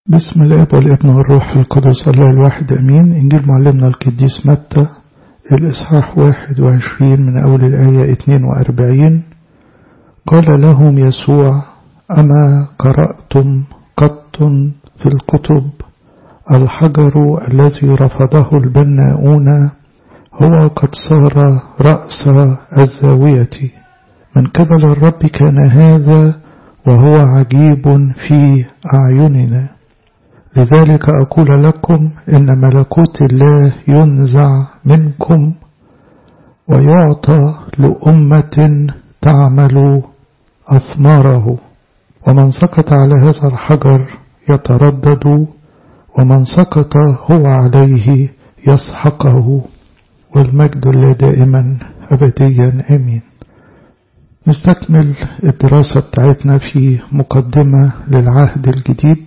بسم الاب والابن والروح القدس الله الواحد امين. انجيل معلمنا القديس متى الاصحاح 21 من اول الايه 42. قال لهم يسوع: اما قرأتم قط في الكتب الحجر الذي رفضه البناؤون هو قد صار رأس الزاوية؟ من قبل الرب كان هذا وهو عجيب في أعيننا. لذلك أقول لكم إن ملكوت الله ينزع منكم ويعطى لأمة تعمل أثماره. ومن سقط على هذا الحجر يتردد، ومن سقط هو عليه يسحقه. والمجد لله دائما أبديا آمين. نستكمل الدراسة بتاعتنا في مقدمة للعهد الجديد.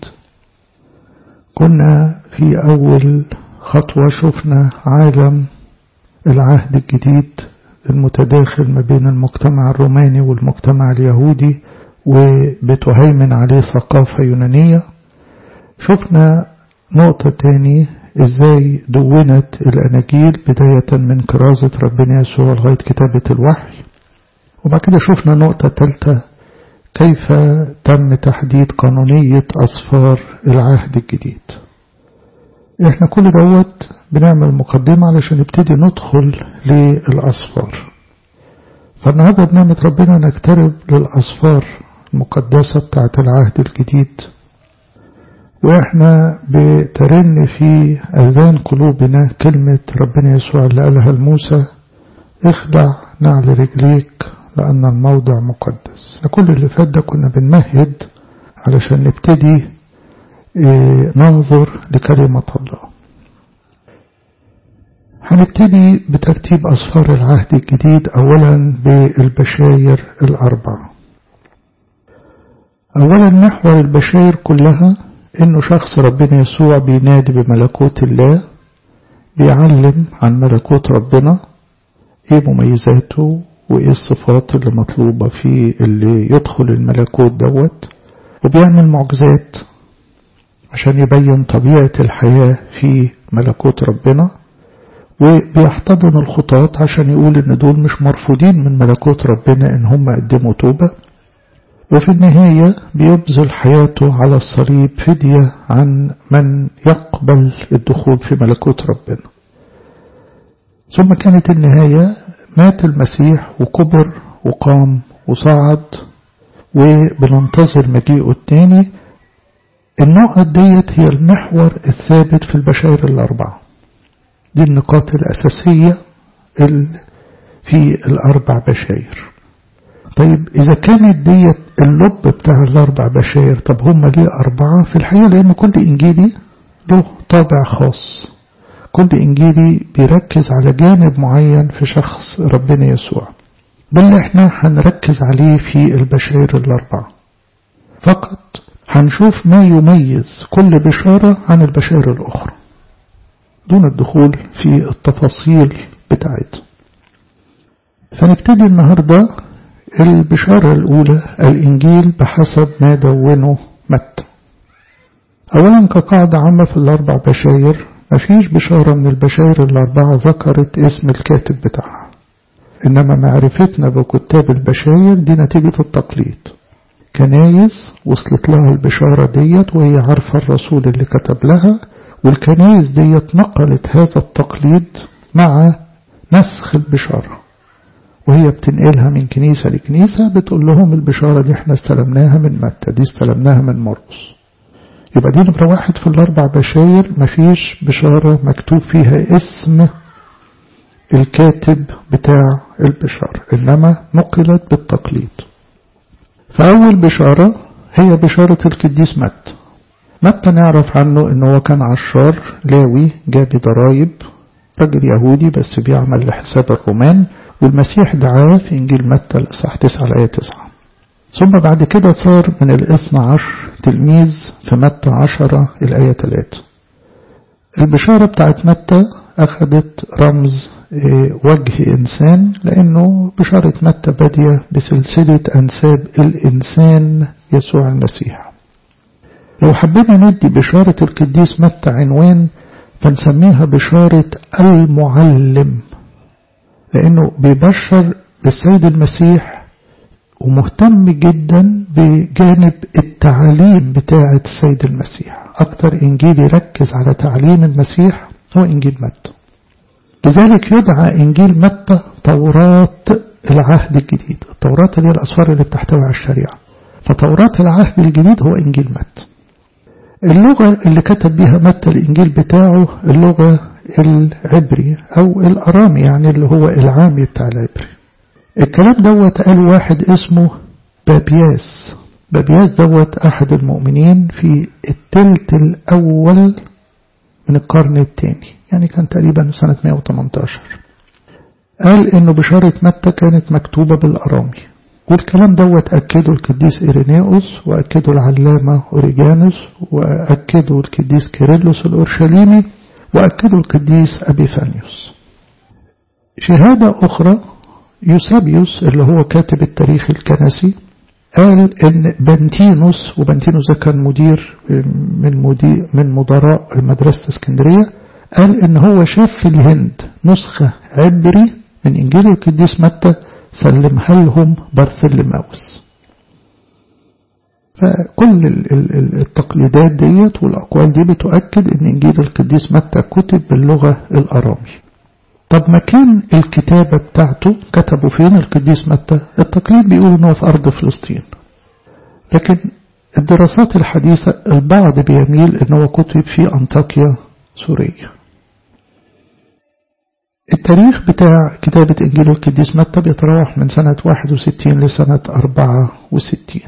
كنا في أول خطوة شفنا عالم العهد الجديد المتداخل ما بين المجتمع الروماني والمجتمع اليهودي وبتهيمن عليه ثقافة يونانية. شفنا نقطة تاني ازاي دونت الأناجيل بداية من كرازة ربنا يسوع لغاية كتابة الوحي. وبعد كده شفنا نقطة ثالثة، كيف تم تحديد قانونية أسفار العهد الجديد. احنا كل دوت بنعمل مقدمة علشان نبتدي ندخل للأسفار. فالنهارده بنعمة ربنا نقترب للأسفار المقدسة بتاعت العهد الجديد، واحنا بترن في أذان قلوبنا كلمة ربنا يسوع اللي قالها لموسى: اخلع نعل رجليك لأن الموضع مقدس. كل اللي فات ده كنا بنمهد علشان نبتدي ننظر لكلمة الله. هنبتدي بترتيب أسفار العهد الجديد، أولا بالبشاير الأربعة. أولا محور البشاير كلها إنه شخص ربنا يسوع بينادي بملكوت الله، بيعلم عن ملكوت ربنا، إيه مميزاته وإيه الصفات اللي مطلوبة فيه اللي يدخل الملكوت دوت، وبيعمل معجزات عشان يبين طبيعة الحياة في ملكوت ربنا، وبيحتضن الخطاة عشان يقول إن دول مش مرفوضين من ملكوت ربنا إن هم قدموا توبة. وفي النهاية بيبذل حياته على الصليب فدية عن من يقبل الدخول في ملكوت ربنا. ثم كانت النهاية، مات المسيح وكبر وقام وصعد، وبننتظر مجيئه الثاني. النقط ديت هي المحور الثابت في البشائر الأربعة. دي النقاط الأساسية في الأربع بشائر. طيب إذا كانت ديت اللب بتاع الأربع بشائر، طب هم ليه أربعة؟ في الحقيقة لأن كل إنجيلي له طابع خاص. كل إنجيلي بيركز على جانب معين في شخص ربنا يسوع. ده اللي احنا هنركز عليه في البشائر الأربعة. فقط هنشوف ما يميز كل بشارة عن البشائر الأخرى دون الدخول في التفاصيل بتاعتها. فنبتدي النهاردة البشارة الأولى، الإنجيل بحسب ما دونه متى. أولا كقاعدة عامة في الأربع بشائر، مفيش بشارة من البشائر الأربعة ذكرت اسم الكاتب بتاعها، إنما معرفتنا بكتاب البشائر دي نتيجة التقليد. كنايس وصلت لها البشارة ديت وهي عارفة الرسول اللي كتب لها، والكنايس ديت نقلت هذا التقليد مع نسخ البشارة، وهي بتنقلها من كنيسة لكنيسة، بتقول لهم البشارة دي احنا استلمناها من متى، دي استلمناها من مرقس. يبقى دي نمرة واحد في الأربع بشاير، مفيش بشارة مكتوب فيها اسم الكاتب بتاع البشارة، إنما نقلت بالتقليد. فأول بشارة هي بشارة القديس متى. متى نعرف عنه إنه هو كان عشار لاوي جابي ضرايب، رجل يهودي بس بيعمل لحساب الرومان، والمسيح دعاه في إنجيل متى الإصحاح 9 الآية 9. ثم بعد كده صار من 12 تلميذ في متى 10 الآية 3. البشارة بتاعت متى أخذت رمز وجه إنسان، لأنه بشارة متى بادية بسلسلة أنساب الإنسان يسوع المسيح. لو حبينا ندي بشارة القديس متى عنوان فنسميها بشارة المعلم، لأنه بيبشر بالسيد المسيح ومهتم جدا بجانب التعليم بتاعة السيد المسيح. أكتر إنجيل يركز على تعليم المسيح هو إنجيل متى، لذلك يدعى إنجيل متى توراة العهد الجديد. التوراة اللي هي الأسفار اللي بتحتوي على الشريعة، فتوراة العهد الجديد هو إنجيل متى. اللغة اللي كتب بها متى الإنجيل بتاعه اللغة العبري أو الأرامي، يعني اللي هو العامي بتاع العبري. الكلام دوت قال واحد اسمه بابياس. بابياس دوت أحد المؤمنين في الثلث الأول من القرن الثاني، يعني كان تقريبا سنة 118. قال إنه بشارة متى كانت مكتوبة بالأرامي، والكلام دوت أكده القديس إيرينيوس، وأكده العلامة أوريجانوس، وأكده القديس كيرلس الأورشليمي، وأكده القديس أبيفانيوس. شهادة أخرى يوسابيوس اللي هو كاتب التاريخ الكنسي قال إن بنتينوس، وبنتينوس ده كان من مدراء مدرسة اسكندرية، قال إن هو شاف في الهند نسخة عبري من إنجيل القديس متى سلمها لهم بارثلماوس. فكل التقليدات ديت والأقوال دي بتؤكد إن إنجيل القديس متى كتب باللغة الأرامي. طب مكان الكتابة بتاعته كتبوا فين القديس متى؟ التقليد بيقول إنه في أرض فلسطين، لكن الدراسات الحديثة البعض بيميل إنه كتب في أنطاكيا سوريا. التاريخ بتاع كتابة إنجيل القديس متى بيتراوح من سنة 61 لسنة 64.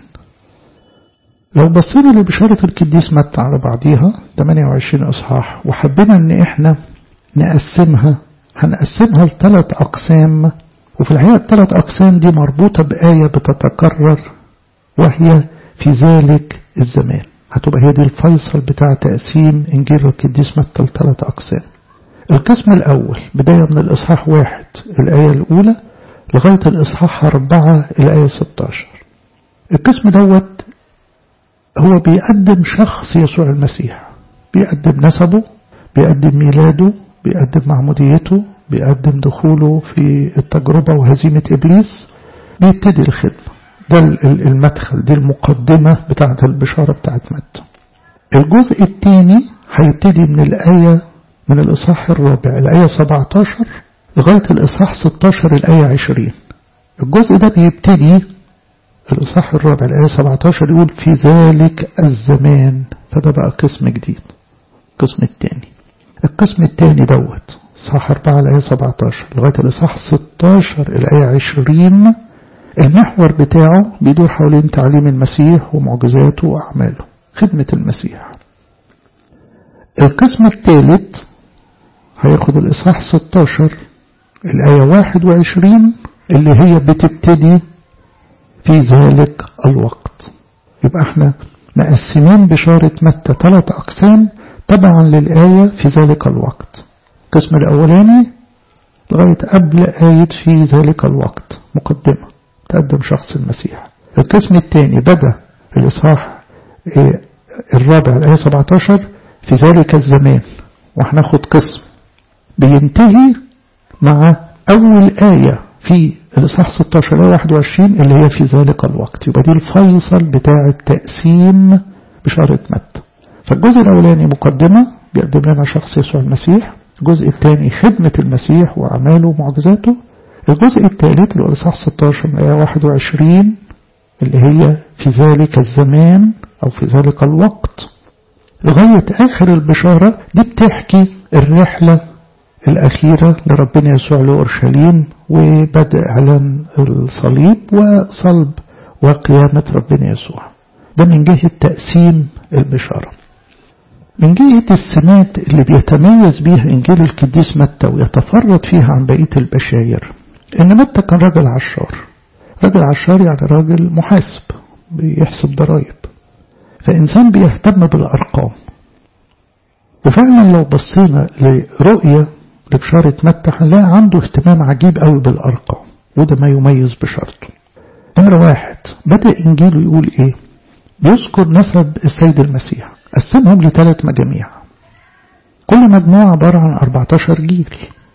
لو بصينا لبشارة القديس متى على بعضيها 28 إصحاح، وحبينا إن إحنا نقسمها، هنقسمها لثلاث أقسام. وفي الحقيقة الثلاث أقسام دي مربوطة بآية بتتكرر، وهي في ذلك الزمان. هتبقى هي دي الفيصل بتاع تقسيم إنجيل القديس متى لثلاث أقسام. القسم الأول بداية من الإصحاح 1 الآية الأولى لغاية الإصحاح 4 الآية 16. القسم دوت هو بيقدم شخص يسوع المسيح، بيقدم نسبه، بيقدم ميلاده، بيقدم معموديته، بيقدم دخوله في التجربة وهزيمة إبليس، بيبتدي الخدمة. ده المدخل، دي المقدمة بتاعة البشارة بتاعة متى. الجزء الثاني هيبتدي من الآية من الإصحاح الرابع الآية 17 لغاية الإصحاح 16 الآية 20. الجزء ده بيبتدي الإصحاح الرابع الآية 17 يقول في ذلك الزمان، فده بقى قسم جديد، القسم الثاني. القسم الثاني دوت إصحاح 4 الآية 17 لغاية الإصحاح 16 الآية 20. المحور بتاعه بيدور حوالين تعليم المسيح ومعجزاته وأعماله، خدمة المسيح. القسم الثالث هياخد الإصحاح 16 الآية 21 اللي هي بتبتدي في ذلك الوقت. يبقى احنا مقسمين بشارة متى 3 أقسام تبعا للآية في ذلك الوقت. القسم الأولاني لغاية قبل آية في ذلك الوقت مقدمة تقدم شخص المسيح. القسم الثاني بدأ الإصحاح الرابع الآية 17 في ذلك الزمان، وهناخد قسم بينتهي مع أول آية في الإصحاح 16 الآية 21 اللي هي في ذلك الوقت. يبقى دي الفيصل بتاع التقسيم بشارة متى. فالجزء الأولاني مقدمة بيقدم لنا شخص يسوع المسيح، الجزء الثاني خدمة المسيح وأعماله ومعجزاته، الجزء الثالث اللي هو الإصحاح 16 الآية 21 اللي هي في ذلك الزمان أو في ذلك الوقت لغاية آخر البشارة. دي بتحكي الرحلة الأخيرة لربنا يسوع لأورشليم وبدء إعلان الصليب وصلب وقيامة ربنا يسوع. ده من جهة تقسيم البشارة. من جهة السمات اللي بيتميز بيها إنجيل القديس متى ويتفرد فيها عن بقية البشاير، إن متى كان راجل عشار. راجل عشار يعني راجل محاسب بيحسب ضرائب، فإنسان بيهتم بالأرقام. وفعلا لو بصينا لرؤية لبشارة متى هنلاقي عنده اهتمام عجيب قوي بالأرقام، وده ما يميز بشارته. نمرة 1 بدأ إنجيله يقول إيه؟ بيذكر نسب السيد المسيح، قسمهم ل3 مجاميع، كل مجموعة عبارة عن 14 جيل.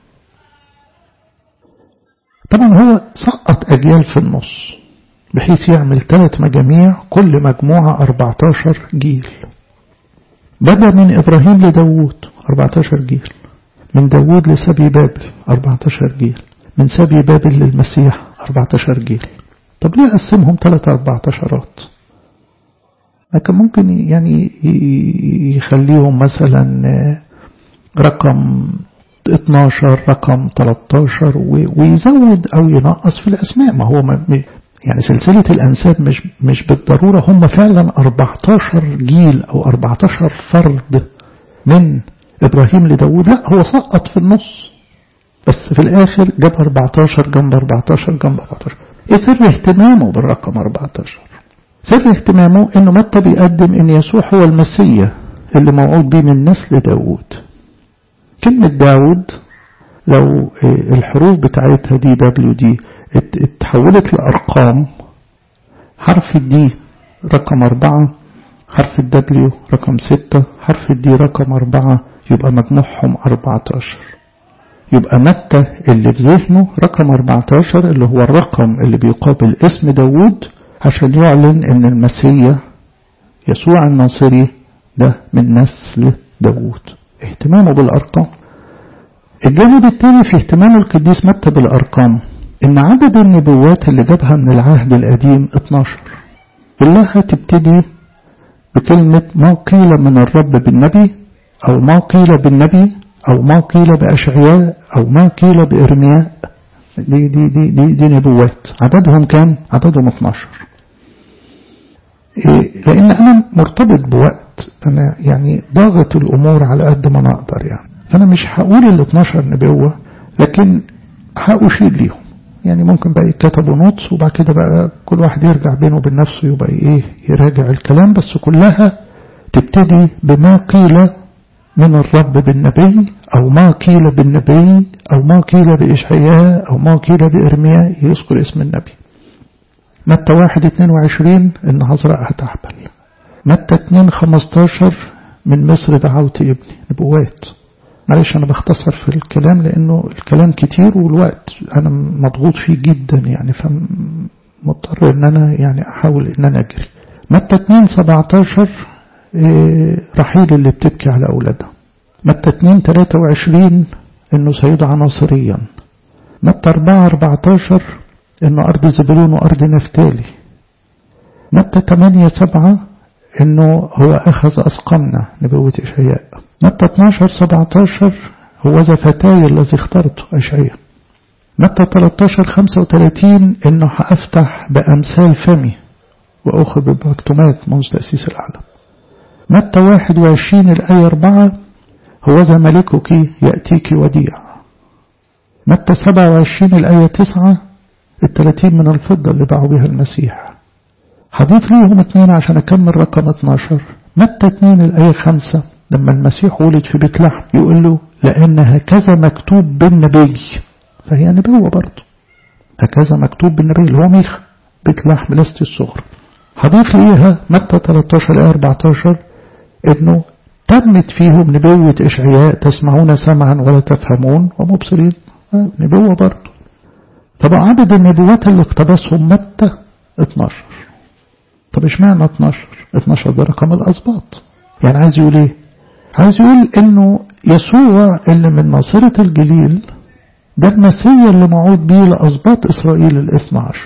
طبعا هو سقط أجيال في النص بحيث يعمل 3 مجاميع، كل مجموعة 14 جيل. بدأ من إبراهيم لداود 14 جيل، من داود لسبي بابل 14 جيل، من سبي بابل للمسيح 14 جيل. طب ليه قسمهم 3 14؟ لكن ممكن يعني يخليهم مثلا رقم 12 رقم 13 ويزود أو ينقص في الأسماء. ما هو يعني سلسلة الأنساب مش بالضرورة هم فعلا 14 جيل أو 14 فرد من إبراهيم لداود، لا هو سقط في النص بس في الآخر جاب 14 جنب 14 جنب 14. إيه سر اهتمامه بالرقم 14؟ سر اهتمامه إنه متى بيقدم إن يسوع هو المسيح اللي موعود بيه من نسل داود. كلمة داود لو الحروف بتاعتها دي دبليو اتحولت لأرقام، حرف الدي رقم 4، حرف الدبليو رقم 6، حرف الدي رقم 4، يبقى مجموعهم 14. يبقى متى اللي في ذهنه رقم 14 اللي هو الرقم اللي بيقابل اسم داود عشان يعلن ان المسيح يسوع الناصري ده من نسل داود. اهتمامه بالأرقام. الجانب الثاني في اهتمام القديس متى بالأرقام ان عدد النبوات اللي جابها من العهد القديم 12 كلها تبتدي بكلمة ما قيل من الرب بالنبي، أو ما قيل بالنبي، أو ما قيل بأشعياء، أو ما قيل بإرمياء. دي نبوات. عددهم كام؟ عددهم 12. لأن أنا مرتبط بوقت، أنا يعني ضاغط الأمور على قد ما نقدر يعني، فأنا مش هقول 12 نبوة، لكن هأشير ليهم. يعني ممكن بقى يكتبوا نوتس وبعد كده بقى كل واحد يرجع بينه وبين نفسه يبقى يراجع الكلام، بس كلها تبتدي بما قيل من الرب بالنبي، أو ما قيل بالنبي، أو ما قيل بإشعياء، أو ما قيل بإرمياء، يذكر اسم النبي. متى 1:22 إن عذراء هتحبل. متى 2:15 من مصر دعوت ابني. نبوات. معلش أنا بختصر في الكلام لأنه الكلام كتير والوقت أنا مضغوط فيه جدا يعني، فمضطر إن أنا يعني أحاول إن أنا أجري. متى 2:17 رحيل اللي بتبكي على أولادها. متى 2:23 إنه سيدعى ناصريا. متى 4:14 إنه أرض زبلون وأرض نفتالي. متى 8:7 إنه هو أخذ أسقمنا، نبوة إشعياء. متى 12:17 هو ذا فتاي الذي اخترته، إشعياء. متى 13:35 إنه هأفتح بأمثال فمي وأخذ بمكتومات منذ تأسيس العالم. متى 21 الآية 4 هو ذا ملكك يأتيك وديع. متى 27 الآية 9 30 من الفضة اللي باعوا بها المسيح. هضيف ليهم 2 عشان أكمل رقم 12. متى 2 الآية 5 لما المسيح ولد في بيت لحم يقول له لأن هكذا مكتوب بالنبي، فهي نبوة برضه. هكذا مكتوب بالنبي اللي هو ميخا، بيت لحم لست الصغر. هضيف ليها متى 13 الآية 14 إنه تمت فيهم نبوة إشعياء تسمعون سمعا ولا تفهمون ومبصرين، نبوة برضه. طبعا عدد النبوات اللي اقتبسهم متى 12. طب اشمعنى 12؟ 12 ده رقم الأسباط. يعني عايز يقول ايه؟ عايز يقول انه يسوع اللي من ناصرة الجليل ده المسيح اللي موعود بيه لأسباط إسرائيل 12.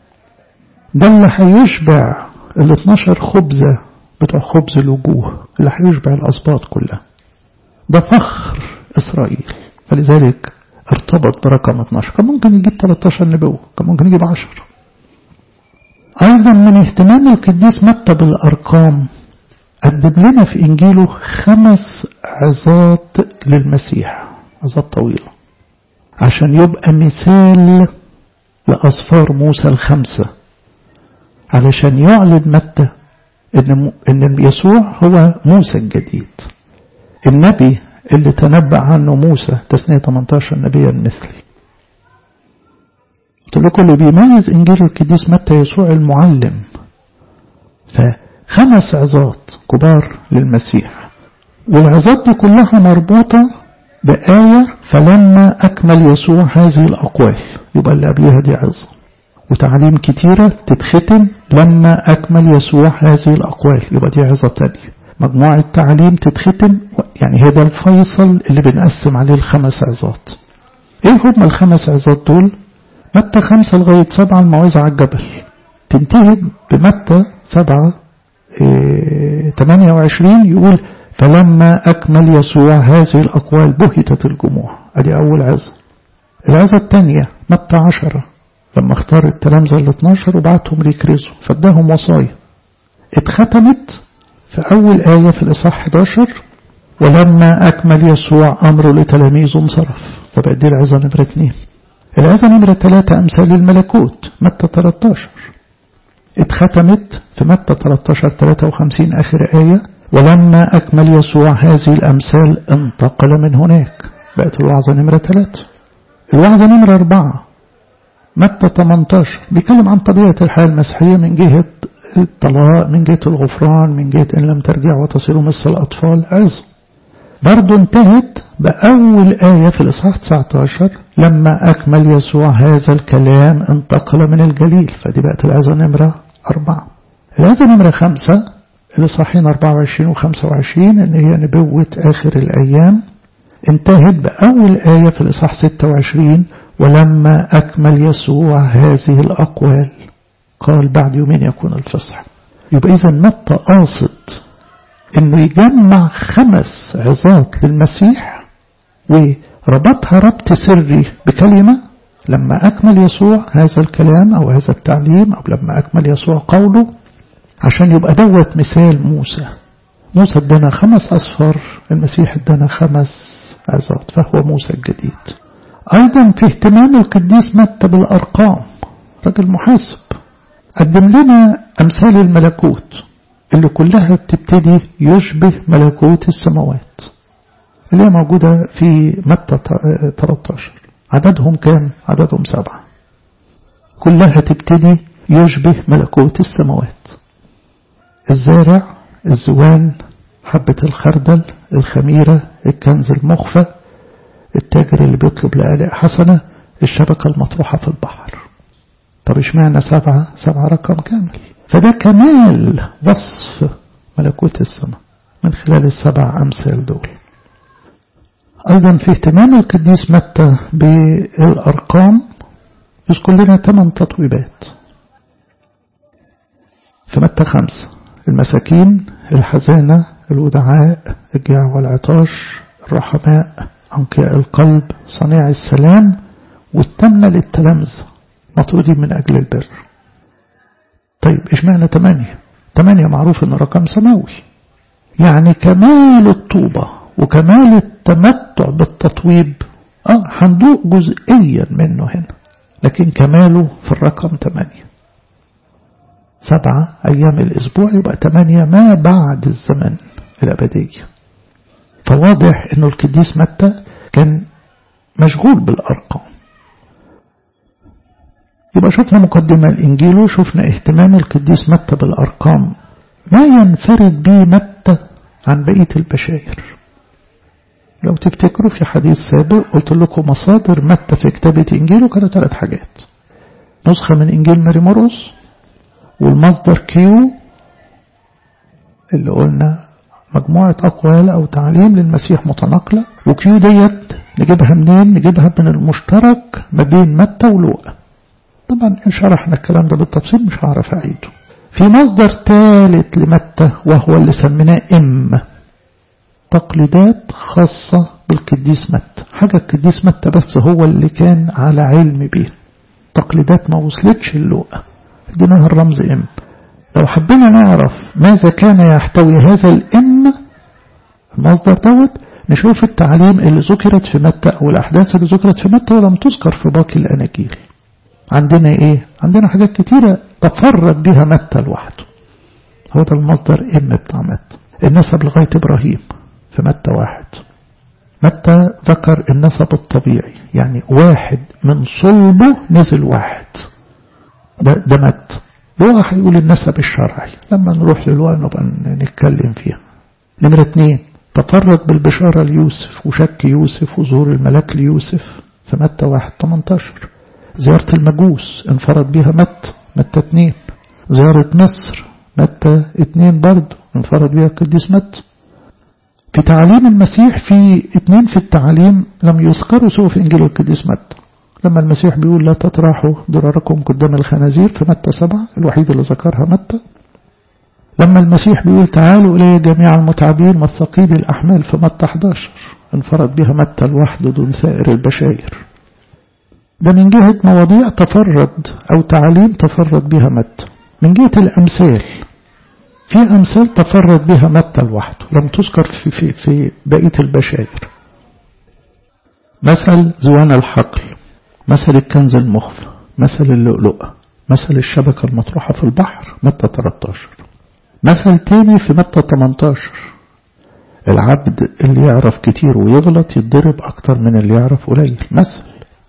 ده اللي هيشبع 12 خبزة بتوع خبز الوجوه، اللي هيشبع الأسباط كلها. ده فخر إسرائيل، فلذلك ارتبط برقم 12. كان ممكن يجيب 13 نبوة، كان ممكن يجيب 10. أيضا من اهتمام القديس متى بالأرقام قدم لنا في إنجيله 5 عظات للمسيح، عظات طويلة، عشان يبقى مثال لأسفار موسى 5، علشان يعلن متى إن يسوع هو موسى الجديد، النبي اللي تنبأ عنه موسى، تثنية 18 نبيا مثلي. قلت لكم اللي بيميز إنجيل القديس متى يسوع المعلم. ف5 5 عظات كبار للمسيح، والعظات دي كلها مربوطة بآية فلما أكمل يسوع هذه الأقوال. يبقى اللي قبلها دي عظة، وتعليم كتيرة تتختم لما أكمل يسوع هذه الأقوال، يبقى دي عظة تانية. مجموعة تعليم تتختم، يعني هذا الفيصل اللي بنقسم عليه ال5 عظات. ايه هم ال5 عظات دول؟ متى 5 لغاية 7 الموعظة على الجبل، تنتهي بمتى 7:28 يقول فلما أكمل يسوع هذه الأقوال بهتت الجموع. ادي أول عظة. العظة الثانية متى 10 لما اختار التلامذة ال12 وبعتهم ليكرزوا فاداهم وصايا، اتختمت في أول آية في الإصحاح 11 ولما أكمل يسوع أمره لتلاميذه انصرف. فبقى دي العظة نمرة 2. العظة نمرة 3 أمثال الملكوت متى 13، اتختمت في متى 13:53 آخر آية ولما أكمل يسوع هذه الأمثال انتقل من هناك. بقت الوعظة نمرة 3. الوعظة نمرة 4 متى 18 بيتكلم عن طبيعة الحياة المسيحية من جهة الطلاق، من جهة الغفران، من جهة إن لم ترجعوا وتصيروا مثل الأطفال. عظة برضو انتهت بأول آية في الإصحاح 19 لما أكمل يسوع هذا الكلام انتقل من الجليل. فدي بقت العظة نمرة 4. العظة نمرة 5 الإصحاحين 24 و25 إن هي نبوة آخر الأيام، انتهت بأول آية في الإصحاح 26 ولما أكمل يسوع هذه الأقوال قال بعد يومين يكون الفصح. يبقى إذا متى قاصد إنه يجمع 5 عظات للمسيح وربطها ربط سري بكلمة لما أكمل يسوع هذا الكلام أو هذا التعليم أو لما أكمل يسوع قوله، عشان يبقى دوت مثال موسى. موسى ادانا 5 أصفار، المسيح ادانا 5 عظات، فهو موسى الجديد. أيضا في اهتمام القديس متى بالأرقام، رجل محاسب، قدم لنا أمثال الملكوت اللي كلها بتبتدي يشبه ملكوت السماوات اللي هي موجودة في متى 13. عددهم كام؟ عددهم 7. كلها تبتدي يشبه ملكوت السماوات. الزارع، الزوان، حبة الخردل، الخميرة، الكنز المخفى، التاجر اللي بيطلب لآلاء حسنة، الشبكة المطروحة في البحر. طب اشمعنى 7 رقم كامل. فده كمال وصف ملكوت السماء من خلال ال7 أمثال دول. أيضا في اهتمام القديس متى بالأرقام يذكر لنا 8 تطويبات. في متى 5 المساكين، الحزانة، الودعاء، الجاع والعطاش، الرحماء، أنقياء القلب، صنيع السلام، والتامنة للتلامذة مطرودين من أجل البر. طيب اشمعنى 8؟ 8 معروف ان رقم سماوي، يعني كمال الطوبة وكمال التمتع بالتطويب هندوق جزئيا منه هنا، لكن كماله في الرقم 8. 7 أيام الأسبوع يبقى 8 ما بعد الزمن الأبدية. فواضح انه القديس متى كان مشغول بالأرقام. يبقى شفنا مقدمة الإنجيل وشفنا اهتمام القديس متى بالأرقام، ما ينفرد به متى عن بقية البشائر. لو تفتكروا في حديث سابق قلت لكم مصادر متى في كتابة إنجيله كانوا 3 حاجات: نسخة من إنجيل ماري مرقس، والمصدر كيو اللي قلنا مجموعة أقوال أو تعليم للمسيح متناقلة، وكيو ديت نجيبها منين؟ نجيبها من المشترك ما بين متى ولوقا. طبعا إن شرحنا الكلام ده بالتفصيل مش هعرف أعيده. في مصدر ثالث لمتى وهو اللي سميناه تقليدات خاصة بالقديس متى، حاجة القديس متى بس هو اللي كان على علم بيه، تقليدات ما وصلتش لوقا، اديناها الرمز لو حبينا نعرف ماذا كان يحتوي هذا المصدر دوت نشوف التعليم اللي ذكرت في متى أو الأحداث اللي ذكرت في متى ولم تذكر في باقي الأناجيل. عندنا إيه؟ عندنا حاجات كتيرة تفرد بها متى لوحده. هو ده المصدر بتاع متى. النسب لغاية إبراهيم في متى 1. متى ذكر النسب الطبيعي، يعني واحد من صلبه نزل واحد، ده متى. لوقا هيقول النسب الشرعي، لما نروح للوقا نبقى نتكلم فيها. نمرة 2 تفرد بالبشارة ليوسف وشك يوسف وظهور الملاك ليوسف في متى 1:18. زيارة المجوس انفرد بها متى 2. زيارة مصر متى 2 برضه انفرد بها القديس متى. في تعاليم المسيح في 2 في التعاليم لم يذكروا سوى في إنجيل القديس متى. لما المسيح بيقول لا تطرحوا ضراركم قدام الخنازير في متى 7 الوحيد اللي ذكرها متى. لما المسيح بيقول تعالوا إلي جميع المتعبين والثقيل الأحمال في متى 11 انفرد بها متى لوحده دون سائر البشائر. ده من جهة مواضيع تفرد أو تعاليم تفرد بها متى. من جهة الأمثال في أمثال تفرد بها متى لوحده لم تذكر في بقية البشائر. مثل زوان الحقل، مثل الكنز المخفى، مثل اللؤلؤة، مثل الشبكة المطروحة في البحر متى 13. مثل تاني في متى 18 العبد اللي يعرف كتير ويغلط يتضرب أكتر من اللي يعرف قليل. مثل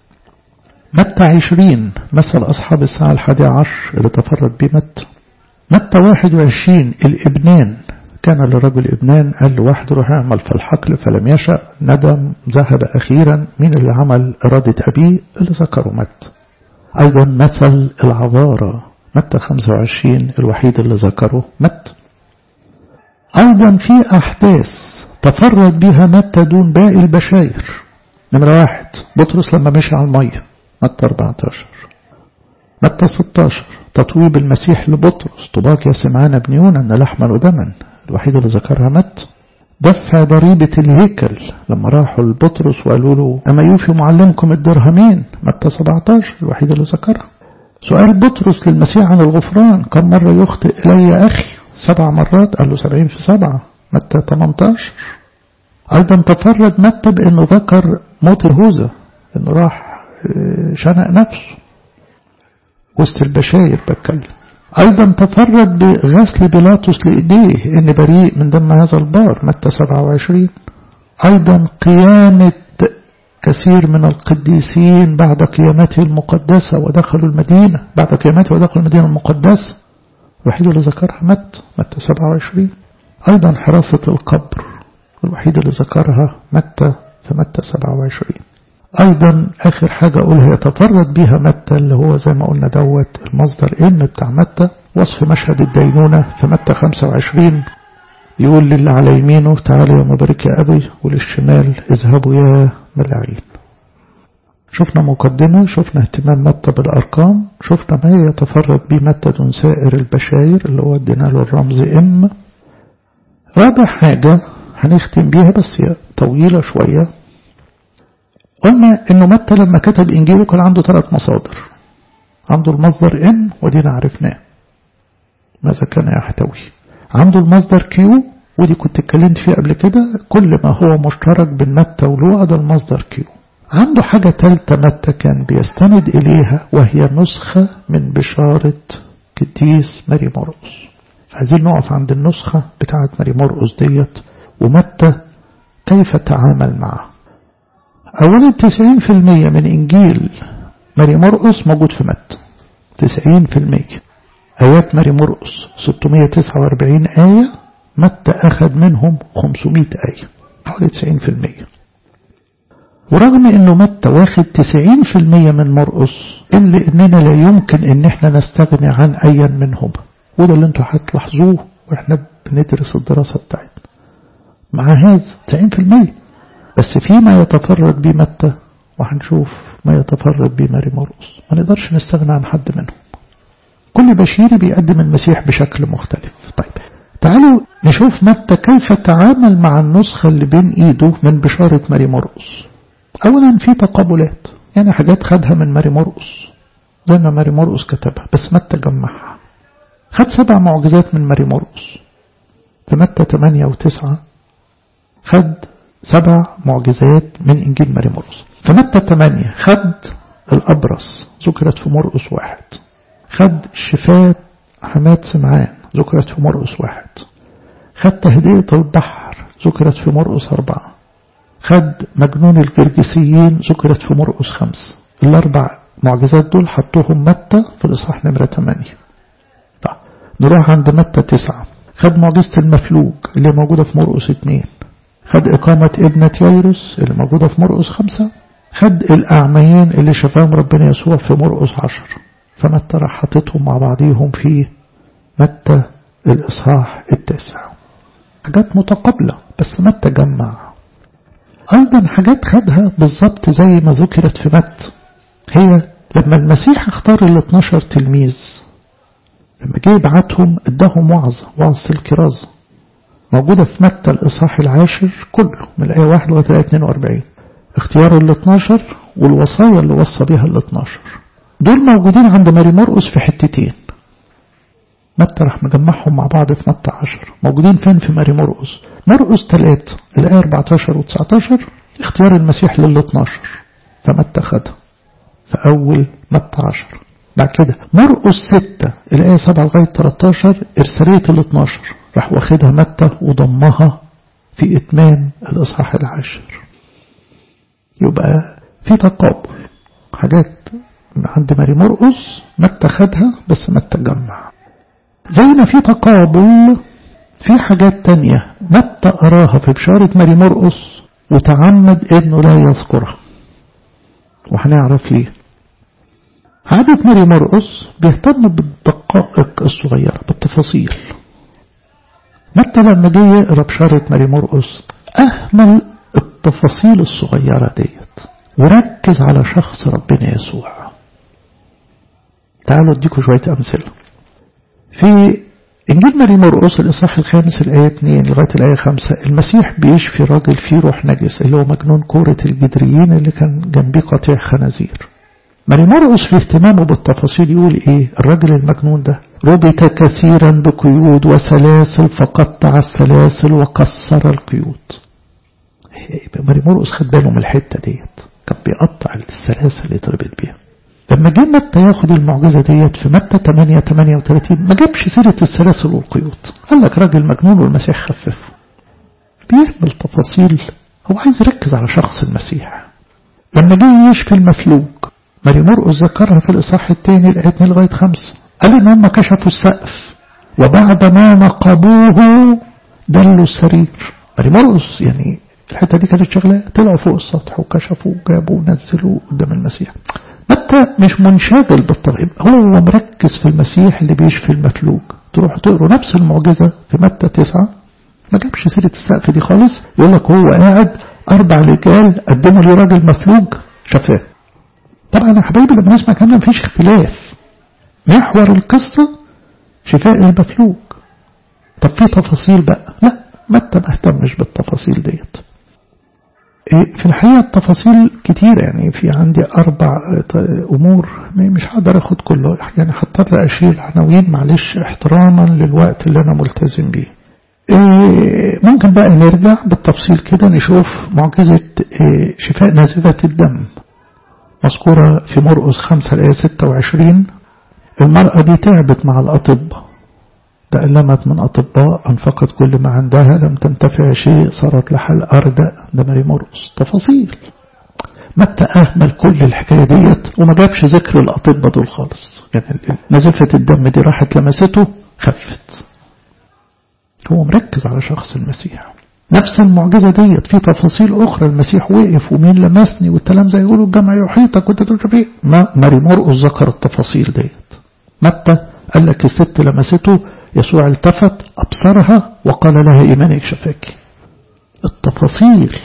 متى 20 مثل أصحاب الساعة 11 اللي تفرد به متى 21 الابنان، كان لرجل ابنان قال لواحد روح اعمل في الحقل فلم يشأ، ندم ذهب أخيرا. مين اللي عمل إرادة أبيه؟ اللي ذكره متى. أيضا مثل العذارى متى 25 الوحيد اللي ذكره متى. أيضا في أحداث تفرد بها متى دون باقي البشائر. نمرة 1 بطرس لما مشي على المية متى 14. متى 16 تطويب المسيح لبطرس طباق يا سمعان ابن يونا أن لحما ودما الوحيد اللي ذكرها متى. دفع ضريبة الهيكل لما راحوا لبطرس وقالوا له أما يوفي معلمكم الدرهمين متى 17 الوحيد اللي ذكرها. سؤال بطرس للمسيح عن الغفران كم مرة يخطئ إلي أخي 7 مرات قال له 70 في 7 متى 18. أيضا تفرد متى بأنه ذكر موت يهوذا أنه راح شنق نفسه وسط البشاير بتكلم. أيضا تفرد بغسل بيلاطس لإيديه إن بريء من دم هذا البار متى 27. أيضا قيامة كثير من القديسين بعد قيامته المقدسة ودخلوا المدينة، بعد قيامته ودخلوا المدينة المقدسة الوحيد اللي ذكرها متى 27. أيضا حراسة القبر الوحيد اللي ذكرها متى في متى 27. أيضا آخر حاجة أقولها يتفرد بها متى اللي هو زي ما قلنا دوت المصدر إن بتاع متى وصف مشهد الدينونة في متى 25 يقول للي على يمينه تعالى يا مبارك يا أبي وللشمال اذهبوا يا ملاعين. شفنا مقدمة، شفنا اهتمام متى بالأرقام، شفنا ما يتفرد به متى دون سائر البشاير اللي هو ادينا له الرمز إم. رابع حاجة هنختم بيها بس هي طويلة شوية. قلنا انه متى لما كتب انجيله كان عنده 3 مصادر. عنده المصدر ان ودينا عرفناه ماذا كان يحتوي. عنده المصدر كيو ودي كنت اتكلمت فيه قبل كده، كل ما هو مشترك بين متى ولوقا ده المصدر كيو. عنده حاجة ثالثة متى كان بيستند إليها وهي نسخة من بشارة قديس ماري مرقس. عايزين نقف عند النسخة بتاعة ماري مرقس ديت ومتى كيف تعامل معها. أولا 90% من إنجيل ماري مرقس موجود في متى 90%. آيات ماري مرقس 649 آية متى أخذ منهم 500 آية حوالي 90%. ورغم أنه متى واخد 90% من مرقس إلا أننا لا يمكن أن احنا نستغني عن أي منهم، وده اللي انتوا هتلاحظوه وإحنا بندرس الدراسة بتاعتنا. مع هذا 90% بس فيما يتفرد به متى وهنشوف ما يتفرد به ماري مرقس ما نقدرش نستغنى عن حد منهم. كل بشير بيقدم المسيح بشكل مختلف. طيب تعالوا نشوف متى كيف تعامل مع النسخة اللي بين ايده من بشارة ماري مرقس. اولا في تقابلات، يعني حاجات خدها من ماري مرقس زي ما ماري مرقس كتبها بس متى جمعها. خد 7 معجزات من ماري مرقس في متى 8 و9. خد 7 معجزات من إنجيل ماري مرقس. في متى 8 خد الأبرص ذكرت في مرقس 1. خد شفاء حماة سمعان ذكرت في مرقس 1. خد تهدئة البحر ذكرت في مرقس 4. خد مجنون الجرجسيين ذكرت في مرقس 5. ال4 معجزات دول حطوهم متى في الإصحاح نمرة 8. نروح عند متى 9 خد معجزة المفلوج اللي موجودة في مرقس 2، خد إقامة ابنة ييروس اللي موجودة في مرقس 5، خد الأعميين اللي شفاهم ربنا يسوع في مرقس 10. فمتى راح حطتهم مع بعضيهم في متى الإصحاح 9. حاجات متقابلة بس متى جمع. أيضا حاجات خدها بالضبط زي ما ذكرت في متى، هي لما المسيح اختار 12 تلميذ لما جه يبعتهم اداهم وعظة الكرازة موجودة في متى الإصحاح 10 كله من الآية 1 لغاية الآية 42. اختيار 12 والوصايا اللي وصى بها 12 دول موجودين عند ماري مرقس في حتتين. متى راح مجمعهم مع بعض في متى 10. موجودين فين في ماري مرقس؟ مرقس 3 الآية 14 و19 اختيار المسيح 12 فمتى خدها في أول متى 10. بعد كده مرقس 6 الآية 7 لغاية 13 إرسالية 12 راح واخدها متى وضمها في إتمام الإصحاح 10. يبقى في تقابل حاجات عند ماري مرقس متى خدها بس متى جمع. زي ما في تقابل في حاجات تانية متى أراها في بشارة ماري مرقس وتعمد إنه لا يذكرها، وهنعرف ليه. عادة ماري مرقس بيهتم بالدقائق الصغيرة بالتفاصيل. متى لما جه يقرأ بشارة ماري مرقس أهمل التفاصيل الصغيرة ديت وركز على شخص ربنا يسوع. تعالوا اديكم شوية أمثلة. في إنجيل ماري مرقس الإصحاح 5 الآية 2 لغاية الآية 5 المسيح بيشفي راجل فيه روح نجس اللي هو مجنون كورة الجدريين اللي كان جنبيه قطيع خنازير. ماري مرقس في اهتمامه بالتفاصيل يقول ايه؟ الراجل المجنون ده ربط كثيرا بقيود وسلاسل فقطع السلاسل وكسر القيود. ماري مرقس خد باله من الحتة ديت، كان بيقطع السلاسل اللي اتربط بيها. لما جه متى ياخد المعجزة ديت في متى 8:38 ما جابش سيرة السلاسل والقيود، قال لك راجل مجنون والمسيح خففه. بيعمل تفاصيل، هو عايز يركز على شخص المسيح. لما جه يشفي المفلوج ماري مرقس ذكرها في الإصحاح 2 الآية 2 لغاية 5 قال إن هم كشفوا السقف وبعد ما نقبوه دلوا السرير. ماري مرقس يعني الحتة دي كانت شغلة، طلعوا فوق السطح وكشفوا وجابوا ونزلوا قدام المسيح. متى مش منشغل بالطريق، هو مركز في المسيح اللي بيشفي المفلوج. تروح تقروا نفس المعجزة في متى 9 ما جابش سيرة السقف دي خالص، يقول لك هو قاعد 4 رجال قدموا لي راجل مفلوج شفاه. طبعا يا حبايبي لما نسمع كلام مفيش اختلاف، محور القصة شفاء المفلوج. طب في تفاصيل بقى؟ لا، متى ما اهتمش بالتفاصيل ديت. في الحقيقة التفاصيل كتير، يعني في عندي 4 أمور مش هقدر أخد كله، يعني هضطر أشيل عناوين معلش احتراما للوقت اللي أنا ملتزم بيه. ممكن بقى نرجع بالتفصيل كده نشوف معجزة شفاء نازفة الدم مذكورة في مرقس 5 الآية 26. المرأة دي تعبت مع الأطباء، تألمت من أطباء أنفقت كل ما عندها لم تنتفع شيء صارت لها الأردأ. ده ماري مرقس تفاصيل. متى أهمل كل الحكاية ديت وما جابش ذكر الأطباء دول خالص، يعني نزفة الدم دي راحت لمسته خفت. هو مركز على شخص المسيح. نفس المعجزة ديت في تفاصيل أخرى، المسيح وقف ومين لمسني والكلام زي يقولوا الجمع يحيطك وانت تقول فيه. ما ماري مرقس ذكر التفاصيل ديت. متى قال لك الست لمسته، يسوع التفت أبصرها وقال لها إيمانك شفاك. التفاصيل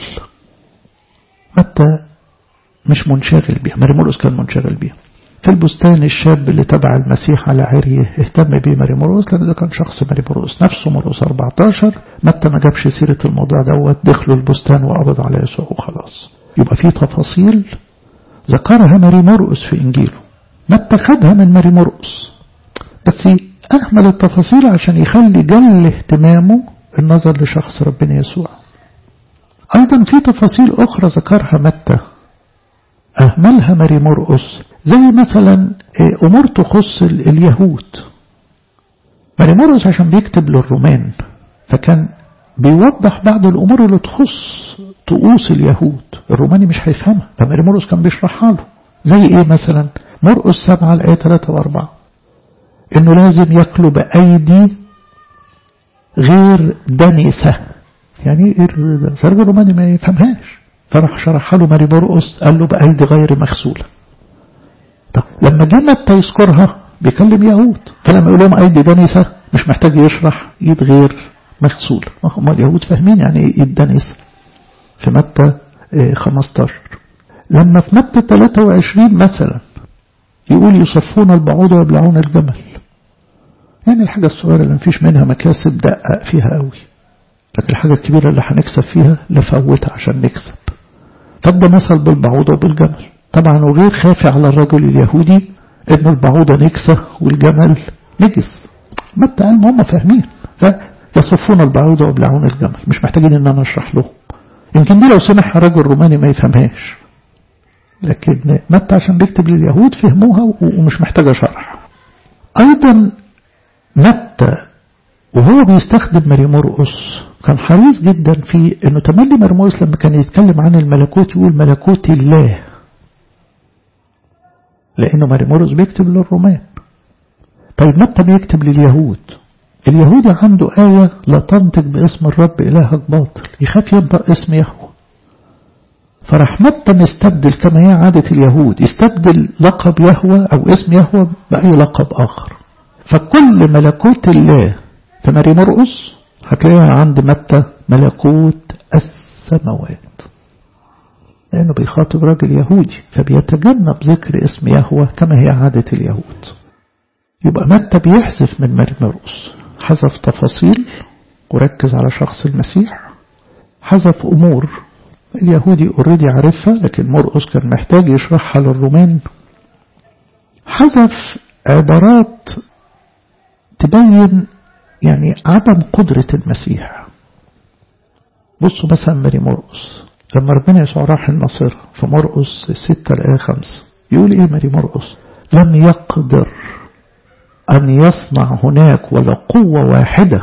متى مش منشغل بيها، ماري مرقس كان منشغل بيها. في البستان الشاب اللي تبع المسيح على عريه اهتم بيه ماري مرقس لأن ده كان شخص ماري مرقس نفسه. مرقس 14 متى ما جابش سيرة الموضوع دوت، دخلوا البستان وقبضوا على يسوع وخلاص. يبقى في تفاصيل ذكرها ماري مرقس في إنجيله، متى خدها من ماري مرقس بس أهمل التفاصيل عشان يخلي جل اهتمامه النظر لشخص ربنا يسوع. أيضا في تفاصيل أخرى ذكرها متى أهملها ماري مرقس، زي مثلا أمور تخص اليهود. ماري مرقس عشان بيكتب للرومان فكان بيوضح بعض الأمور اللي تخص طقوس اليهود، الروماني مش هيفهمها فماري مرقس كان بيشرحها له. زي إيه مثلا؟ مرقس 7 الآية 3 و4 انه لازم ياكلوا بايدي غير دنسة. يعني ايه الراجل الروماني ما يفهمهاش، فراح شرح له ماري مرقس قال له بايدي غير مغسولة. طب لما جه متى يذكرها بيكلم يهود، فلما يقول لهم ايدي دنسة مش محتاج يشرح ايد غير مغسولة، هم اليهود فاهمين يعني ايه ايد دنسة في متى 15. لما في متى 23 مثلا يقول يصفون البعوض ويبلعون الجمل، يعني الحاجة الصغيرة اللي مفيش منها مكاسب دقق فيها قوي، لكن الحاجة الكبيرة اللي هنكسب فيها نفوتها عشان نكسب. طب ده مثل بالبعوضة وبالجمل طبعا، وغير خافي على الرجل اليهودي ان البعوضة نكسة والجمل نجس. متى قال ما هم فاهمين، فيصفون البعوضة ويبلعون الجمل، مش محتاجين ان انا اشرح لهم. يمكن دي لو سمعها رجل روماني ما يفهمهاش، لكن متى عشان بيكتب لليهود فهموها ومش محتاجة شرح. ايضا متى وهو بيستخدم ماري مرقس كان حريص جدا في انه تملي ماري مرقس لما كان يتكلم عن الملكوت يقول ملكوت الله، لانه ماري مرقس بيكتب للرومان. طيب متى بيكتب لليهود، اليهودي عنده آية لا تنطق باسم الرب إلهك باطل، يخاف ينطق اسم يهوه، فراح متى مستبدل كما هي عادة اليهود يستبدل لقب يهوه أو اسم يهوه بأي لقب آخر. فكل ملكوت الله في ماري مرقس هتلاقيها عند متى ملكوت السماوات، لأنه بيخاطب راجل يهودي فبيتجنب ذكر اسم يهوه كما هي عادة اليهود. يبقى متى بيحذف من ماري مرقس، حذف تفاصيل وركز على شخص المسيح، حذف أمور اليهودي اوريدي عارفها لكن مرقس كان محتاج يشرحها للرومان، حذف عبارات تبين يعني عدم قدرة المسيح. بصوا مثلا ماري مرقس لما ربنا يسوع راح الناصرة في مرقس 6-5 يقول ايه ماري مرقس؟ لم يقدر أن يصنع هناك ولا قوة واحدة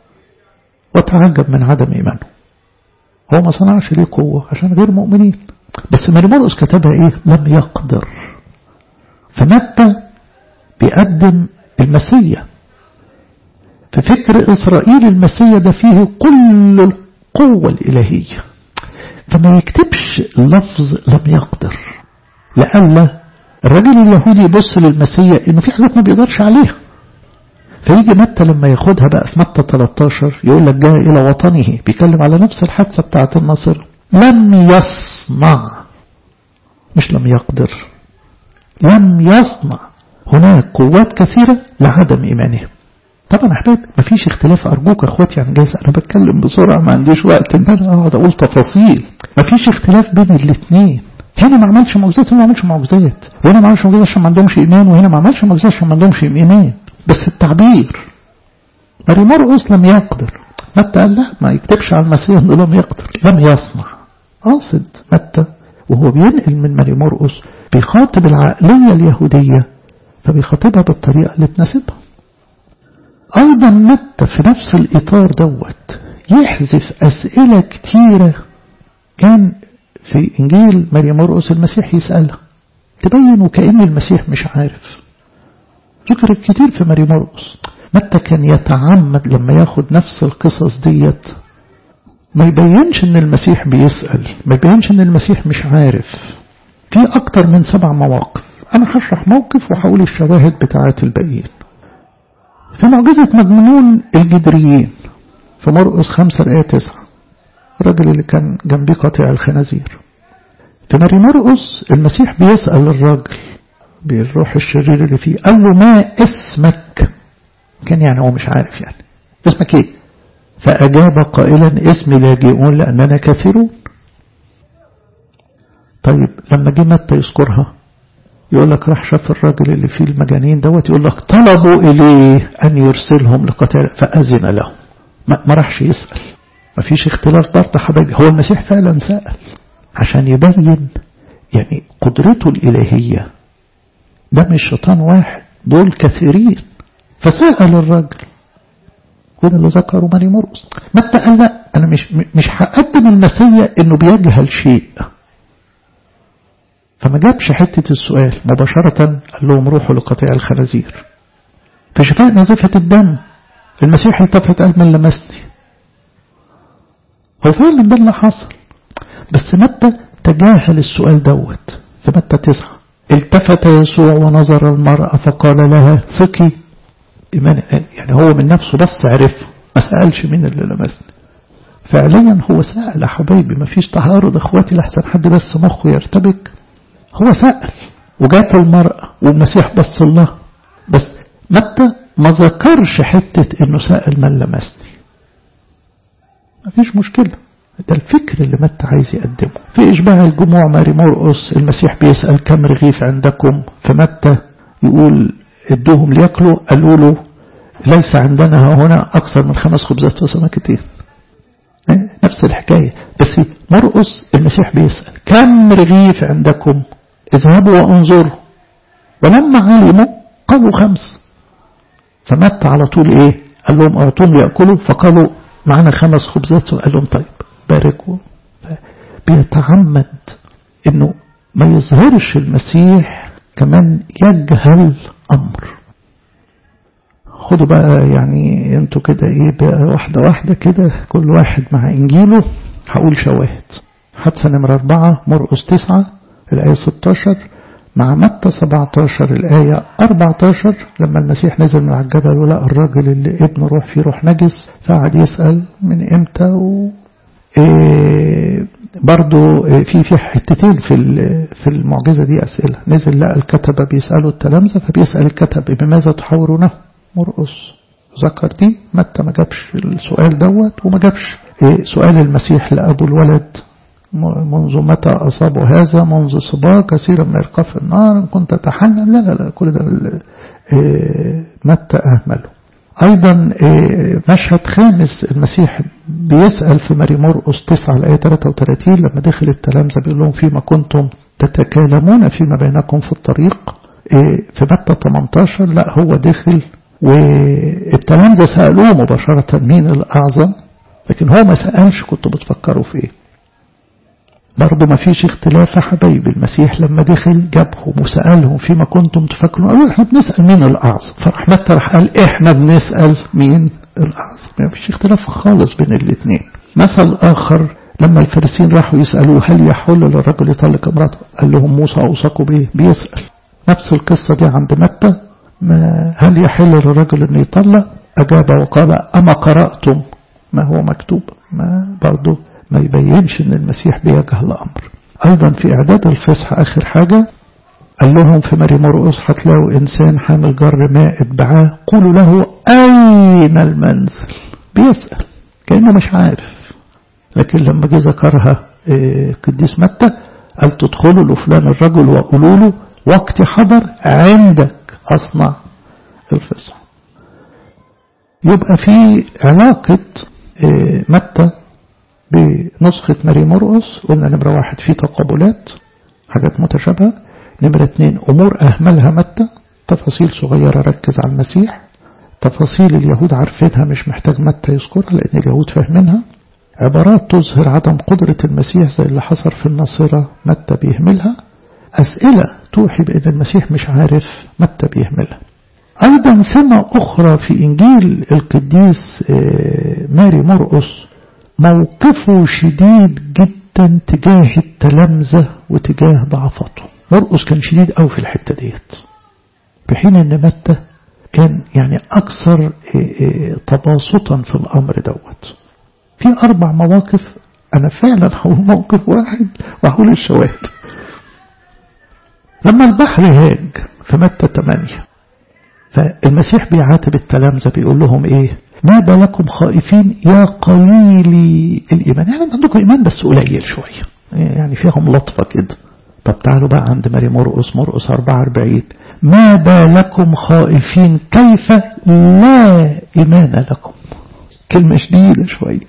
وتعجب من عدم إيمانه. هو ما صنعش ليه قوة عشان غير مؤمنين، بس ماري مرقس كتبها ايه؟ لم يقدر. فمتى بيقدم المسيح، في فكر إسرائيل المسيح ده فيه كل القوة الإلهية، فما يكتبش لفظ لم يقدر لألا الرجل اليهودي يبص للمسيح إنه في حاجات ما بيقدرش عليها. فيجي متى لما ياخدها بقى في متى 13 يقول لك جاء إلى وطنه، بيتكلم على نفس الحادثة بتاعة الناصرة، لم يصنع مش لم يقدر، لم يصنع هناك قوات كثيرة لعدم إيمانهم. طبعا أحباب مفيش اختلاف، أرجوك أخواتي يعني جايز أنا بتكلم بسرعة ما عنديش وقت إن أنا أقعد أقول تفاصيل، مفيش اختلاف بين الاثنين. هنا ما عملش معجزات وهنا ما عملش معجزات، وهنا ما عملش معجزات عشان ما عندهمش إيمان وهنا ما عملش معجزات عشان ما عندهمش إيمان، بس التعبير. ماري مرقس لم يقدر، متى قال لا ما يكتبش على المسيح إنه لم يقدر، لم يصنع. قاصد متى وهو بينقل من ماري مرقس بيخاطب العقلية اليهودية فبيخاطبها بالطريقة اللي تناسبها. أيضا متى في نفس الإطار دوت يحذف أسئلة كتيرة كان في إنجيل ماري مرقس المسيح يسألها تبين وكأن المسيح مش عارف. ذكر كتير في ماري مرقس. متى كان يتعمد لما ياخد نفس القصص ديت ما يبينش ان المسيح بيسأل، ما يبينش ان المسيح مش عارف. في أكتر من 7 مواقف، أنا هشرح موقف وحاول الشواهد بتاعت الباقيين. في معجزة مجنون الجدريين في مرقس 5-9 الرجل اللي كان جنبيه قاطع الخنازير. في ماري مرقس المسيح بيسأل الراجل بالروح الشرير اللي فيه، قال له ما اسمك؟ كان يعني هو مش عارف يعني اسمك ايه؟ فأجاب قائلا اسمي لاجئون لأننا كثيرون. طيب لما جه متى يذكرها يقول لك راح شاف الراجل اللي فيه المجانين دوت، يقول لك طلبوا إليه أن يرسلهم لقتال فأذن لهم. ما راحش يسأل. ما فيش اختلاف برضه حبايبي، هو المسيح فعلا سأل عشان يبين يعني قدرته الإلهية. ده مش شيطان واحد، دول كثيرين. فسأل الراجل وده اللي ذكره ماري مرقس. متى قال لا أنا مش هقدم المسيح إنه بيجهل شيء، فما جابش حتة السؤال مباشرة، قال لهم روحوا لقطيع الخنازير. في شفاء نزفة الدم المسيح التفت قال من لمسني. هو فعلا ده اللي حصل، بس متى تجاهل السؤال دوت. في متى 9 التفت يسوع ونظر المرأة فقال لها ثقي. يعني هو من نفسه بس عرفه، ما سألش مين اللي لمسني. فعليا هو سأل يا حبايبي، ما فيش تعارض اخواتي لحسن حد بس مخه يرتبك. هو سأل وجات المرأة والمسيح بص الله، بس متى ما ذكرش حتة انه سأل من لمسني. ما فيش مشكلة، ده الفكر اللي متى عايز يقدمه. في إشباع الجموع ماري مرقس المسيح بيسأل كم رغيف عندكم، فمتى يقول ادوهم ليأكلوا، قالوا له ليس عندنا هنا أكثر من 5 خبزات وسمكتين. نفس الحكاية، بس مرقس المسيح بيسأل كم رغيف عندكم، اذهبوا وانظروا. ولما علموا قالوا 5. فمتى على طول ايه قال لهم اعطون ليأكلوا، فقالوا معنا 5 خبزات. وقال لهم طيب باركوا. بيتعمد انه ما يظهرش المسيح كمان يجهل امر. خدوا بقى يعني انتوا كده ايه بقى واحدة واحدة كده، كل واحد مع انجيله. هقول شواهد. حادثة نمرة 4 مرقس 9 الآية 16 مع متى 17 الآية 14 لما المسيح نزل من على الجبل ولقى الراجل اللي ابنه روح فيه روح نجس، فقعد يسأل من امتى. برضو في حتتين في المعجزة دي أسئلة. نزل لقى الكتبة بيسألوا التلامذة، فبيسأل الكتبة بماذا تحاورونه. مرقس ذكر دي، متى ما جابش السؤال دوت، وما جابش سؤال المسيح لأبو الولد منذ متى أصابه هذا، منذ صباه كثيرا ما يلقى في النار إن كنت تحنن. لا كل ده متى أهمله. أيضا مشهد خامس المسيح بيسأل في ماري مرقس 9 الآية 33 لما دخل التلامذة بيقول لهم فيما كنتم تتكلمون فيما بينكم في الطريق. في متى 18 لا هو دخل والتلامذة سألوه مباشرة مين الأعظم، لكن هو ما سألش كنتوا بتفكروا في ايه. برضو ما فيش اختلاف يا حبايبي. المسيح لما دخل جابهم وسألهم فيما كنتم تفكرون، قالوا احنا بنسأل مين الأعظم. فرح متى راح قال احنا بنسأل مين الأعظم. ما فيش اختلاف خالص بين الاثنين. مثل آخر لما الفريسيين راحوا يسألوه هل يحل للرجل يطلق امراته، قال لهم موسى أوصاكم بيه. بيسأل نفس القصة دي عند متى، هل يحل للرجل أن يطلق، أجاب وقال أما قرأتم ما هو مكتوب. ما برضو ما يبينش ان المسيح بيجهل الامر. ايضا في اعداد الفصح اخر حاجة قال لهم في ماري مرقس هتلاقوا انسان حامل جر ماء اتبعاه، قولوا له اين المنزل. بيسأل كأنه مش عارف، لكن لما جه ذكرها قديس متى قال تدخلوا لفلان الرجل وقولوا له وقت حضر عندك اصنع الفصح. يبقى في علاقة متى بنسخة ماري مرقس. قلنا نمرة 1 في تقابلات حاجات متشابهة. نمرة 2 أمور أهملها متى، تفاصيل صغيرة ركز على المسيح. تفاصيل اليهود عارفينها مش محتاج متى يذكرها لأن اليهود فاهمينها. عبارات تظهر عدم قدرة المسيح زي اللي حصل في الناصرة متى بيهملها. أسئلة توحي بأن المسيح مش عارف متى بيهملها. أيضا سمة أخرى في إنجيل القديس ماري مرقس موقفه شديد جدا تجاه التلامذة وتجاه ضعفاته. مرقس كان شديد أوي في الحتة ديت، في حين أن متى كان يعني أكثر تباسطا في الأمر دوت. في 4 مواقف، أنا فعلا هقول موقف واحد وهقول الشواهد. لما البحر هاج في متى 8 فالمسيح بيعاتب التلامذة بيقول لهم ايه؟ ما بالكم خائفين يا قليلي الإيمان. يعني عندكم إيمان بس قليل شوية، يعني فيهم لطفة كده. طب تعالوا بقى عند ماري مرقس 44 ما بالكم خائفين كيف لا إيمان لكم. كلمة شديدة شوية.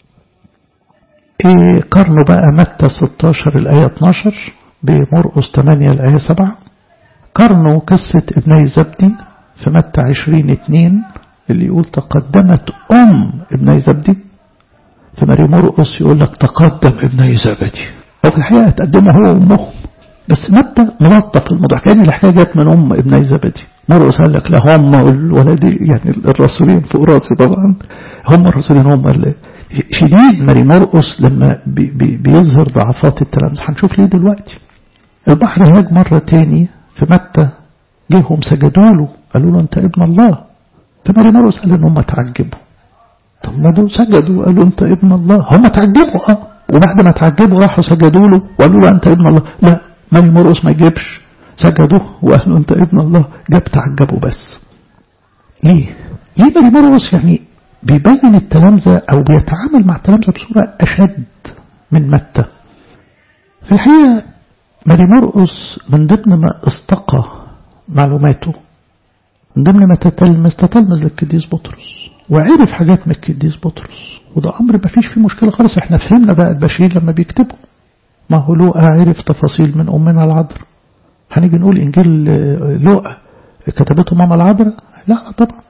قارنوا بقى متى 16 الآية 12 بمرقس 8 الآية 7. قارنوا قصة ابني زبدي في متى 20:2 اللي يقول تقدمت ابني زبدي. في ماري مرقس يقول لك تقدم ابني زبدي. وفي الحقيقة تقدموا هو وأمهم، بس متى ملطف الموضوع كأن الحكاية جت من ابني زبدي. مرقس قال لك لا هم الولدي يعني الرسولين فوق راسي طبعا، هم الرسولين هم اللي شديد. ماري مرقس لما بيظهر ضعفات التلاميذ هنشوف ليه دلوقتي. البحر هاج مرة تاني في متى، جيهم سجدوا له قالوا له انت ابن الله، فماري مرقس قال ان هم تعجبوا. طب ما دول سجدوا قالوا انت ابن الله، هم تعجبوا وبعد ما تعجبوا راحوا سجدوا له وقالوا له انت ابن الله. لا، ماري مرقس ما يجيبش سجدوا وقالوا انت ابن الله، جاب تعجبوا بس. ليه ماري مرقس يعني بيبين التلامذة او بيتعامل مع التلامذة بصورة اشد من متى. في الحقيقة ماري مرقس من ضمن ما استقى معلوماته، من ضمن ما تتلمذ للقديس بطرس وعرف حاجات من القديس بطرس، وده أمر ما فيش فيه مشكلة خالص. احنا فهمنا بقى البشير لما بيكتبوا، ما هو لوقا عرف تفاصيل من أمنا العذراء. هنيجي نقول إنجيل لوقا كتبته ماما العذراء؟ لا طبعا.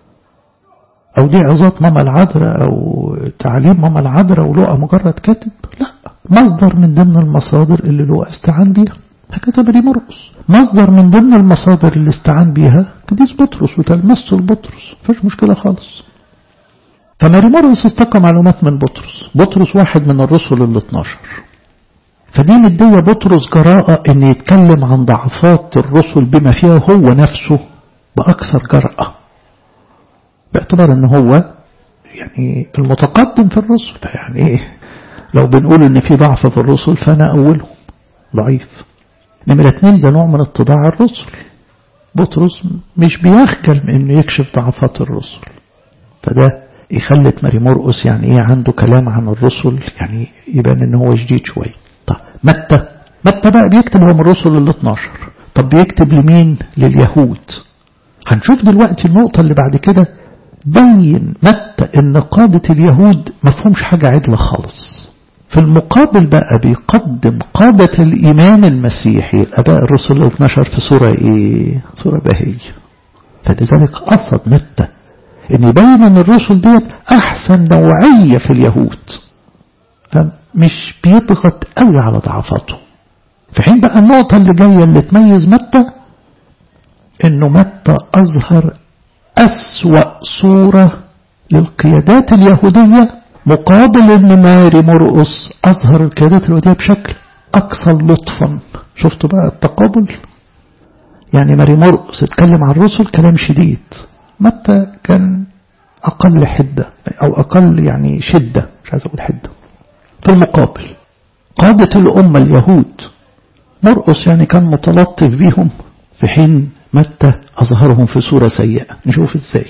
أو دي عظات ماما العذراء أو تعليم ماما العذراء ولوقا مجرد كاتب؟ لا، مصدر من ضمن المصادر اللي لوقا استعان بيها. هكذا ماري مرقس مصدر من ضمن المصادر اللي استعان بيها قديس بطرس وتلمسه لبطرس، مفيش مشكلة خالص. فماري مرقس استقى معلومات من بطرس واحد من الرسل ال12، فدي مدية بطرس جراءة ان يتكلم عن ضعفات الرسل بما فيها هو نفسه بأكثر جرأة، باعتبار ان هو يعني المتقدم في الرسل. يعني ايه لو بنقول ان في ضعف في الرسل فانا اولهم ضعيف. نمرة 2 ده نوع من اتضاع الرسل. بطرس مش بيخجل من انه يكشف ضعفات الرسل، فده يخلت ماري مرقس يعني ايه عنده كلام عن الرسل، يعني يبان ان هو جديد شوية. طب متى بقى بيكتب هو من الرسل ال12. طب بيكتب لمين؟ لليهود. هنشوف دلوقتي النقطة اللي بعد كده بين متى ان قادة اليهود مفهومش حاجة عدلة خالص. في المقابل بقى بيقدم قادة الإيمان المسيحي الأباء الرسل ال12 في صورة ايه؟ صورة بهية. فلذلك قصد متى ان يبين ان الرسل ديت احسن نوعية في اليهود، فمش بيضغط قوي على ضعفاته. في حين بقى النقطة اللي جاية اللي تميز متى انه متى اظهر اسوأ صورة للقيادات اليهودية، مقابل ان ماري مرقس اظهر القيادات اليهودية بشكل اكثر لطفا. شفتوا بقى التقابل؟ يعني ماري مرقس اتكلم عن الرسل كلام شديد، متى كان أقل حدة أو أقل يعني شدة، مش عايز أقول حدة. في المقابل قادة الأمة اليهود مرقس يعني كان متلطف بيهم، في حين متى أظهرهم في صورة سيئة. نشوف إزاي.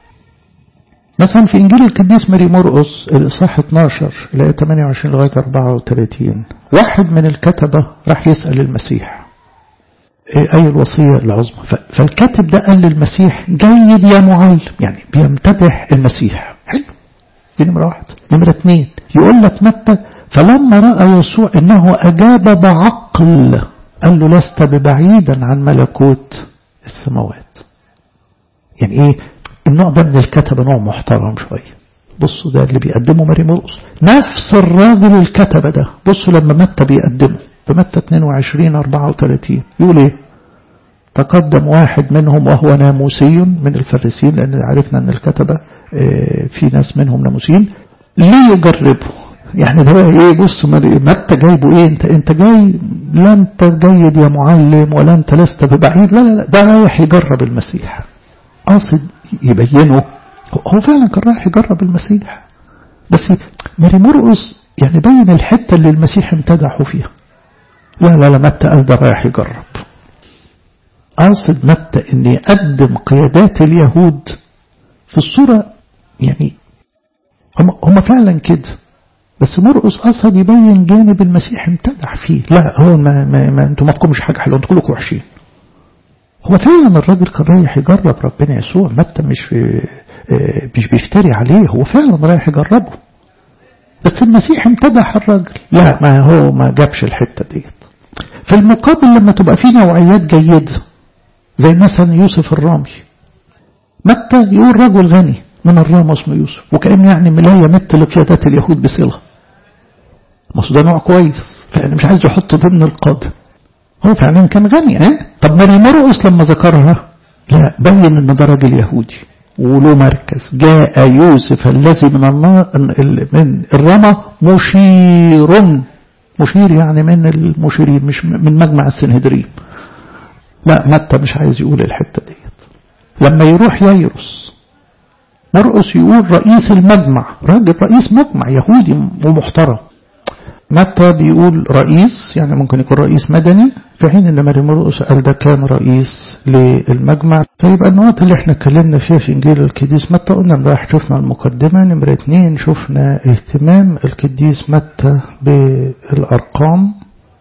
مثلا في إنجيل القديس ماري مرقس الإصحاح 12 إلى 28 لغاية 34 واحد من الكتبة راح يسأل المسيح أي الوصية العظمى، فالكاتب ده قال للمسيح جيد يا معلم، يعني بيمتدح المسيح. حلو، دي نمرة 1. نمرة 2 يقول لك متى فلما رأى يسوع إنه أجاب بعقل قال له لست ببعيدا عن ملكوت السماوات. يعني إيه النوع ده من الكتبة؟ نوع محترم شوية. بصوا ده اللي بيقدمه ماري مرقس، نفس الراجل الكتبة ده. بصوا لما متى بيقدمه في متى 22:34 يقول ايه؟ تقدم واحد منهم وهو ناموسي من الفريسيين، لان عرفنا ان الكتبة في ناس منهم ناموسيين، ليجربه. يعني ده ايه؟ بص متى جايبه ايه؟ انت جاي لا انت جيد يا معلم ولا انت لست ببعيد، لا ده رايح يجرب المسيح. قاصد يبينه هو فعلا كان رايح يجرب المسيح، بس ماري مرقس يعني بين الحتة اللي المسيح امتدحوا فيها. لا متى قال ده رايح يجرب. قاصد متى ان يقدم قيادات اليهود في الصورة، يعني هم فعلا كده، بس مرقس قصد يبين جانب المسيح امتدح فيه. لا هو ما انتوا ما تكونوش حاجة حلوة، انتوا كلكم وحشين. هو فعلا الراجل كان رايح يجرب ربنا يسوع. متى مش بيفتري عليه، هو فعلا رايح يجربه، بس المسيح امتدح الراجل. لا ما هو ما جابش الحتة ديت. في المقابل لما تبقى في نوعيات جيدة زي مثلا يوسف الرامي، متى يقول رجل غني من الرام اسمه يوسف، وكأن يعني لا يمت لقيادات اليهود بصلة. بس ده نوع كويس، فأنا مش عايز يحط ضمن القادة. هو فعلا كان غني. طب ماري مرقس لما ذكرها لا، بين ان ده راجل يهودي وله مركز. جاء يوسف الذي من الرمى مشير يعني من المشيرين، مش من مجمع السنهدرين. لا، متى مش عايز يقول الحتة ديت. لما يروح ييروس، مرقس يقول رئيس المجمع، راجل رئيس مجمع يهودي ومحترم. متى بيقول رئيس، يعني ممكن يكون رئيس مدني، في حين ان ماري مرقس قال ده كان رئيس للمجمع. فيبقى النقط اللي احنا اتكلمنا فيها في انجيل القديس متى، قلنا امبارح شفنا المقدمة. نمرة 2 شفنا اهتمام القديس متى بالارقام،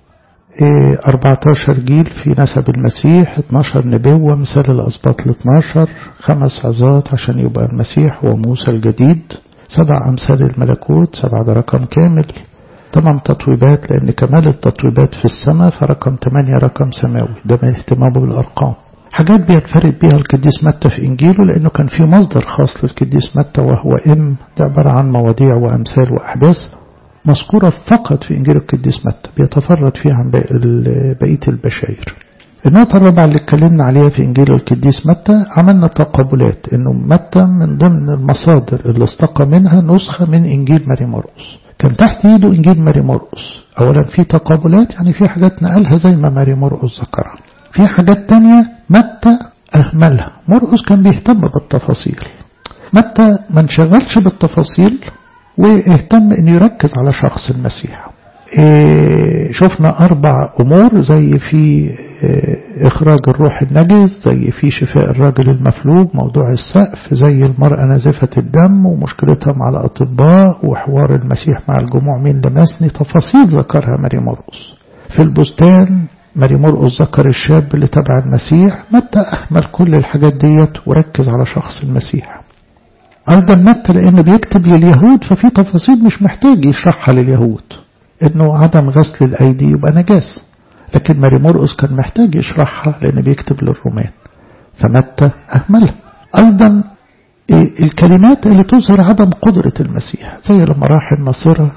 14 جيل في نسب المسيح، 12 نبوة مثال الأسباط ال12، 5 عظات عشان يبقى المسيح وموسى الجديد، 7 أمثال الملكوت، 7 ده رقم كامل، 8 تطويبات لأن كمال التطويبات في السماء، فرقم 8 رقم سماوي. ده من اهتمامه بالأرقام. حاجات بينفرد بيها القديس متى في إنجيله، لأنه كان في مصدر خاص للقديس متى وهو ده عبارة عن مواضيع وأمثال وأحداث مذكورة فقط في إنجيل القديس متى، بيتفرد فيها عن بقية البشائر. النقطة الرابعة اللي اتكلمنا عليها في إنجيل القديس متى، عملنا تقابلات إنه متى من ضمن المصادر اللي استقى منها نسخة من إنجيل ماري مرقس. كان تحت ايده إنجيل ماري مرقس. أولا في تقابلات، يعني في حاجات نقلها زي ما ماري مرقس ذكرها، في حاجات تانية متى أهملها. مرقس كان بيهتم بالتفاصيل، متى ما انشغلش بالتفاصيل واهتم أن يركز على شخص المسيح. شفنا 4 أمور، زي في إخراج الروح النجس، زي في شفاء الراجل المفلوج، موضوع السقف، زي المرأة نازفة الدم ومشكلتها مع الأطباء، وحوار المسيح مع الجموع مين لمسني. تفاصيل ذكرها ماري مرقس. في البستان ماري مرقس ذكر الشاب اللي تبع المسيح. متى أهمل كل الحاجات ديت وركز على شخص المسيح. أيضا متى لأنه بيكتب لليهود، ففي تفاصيل مش محتاج يشرحها لليهود، إنه عدم غسل الأيدي يبقى نجاسة، لكن ماري مرقس كان محتاج يشرحها لأنه بيكتب للرومان، فمتى أهملها. أيضا الكلمات اللي تظهر عدم قدرة المسيح، زي لما راح الناصرة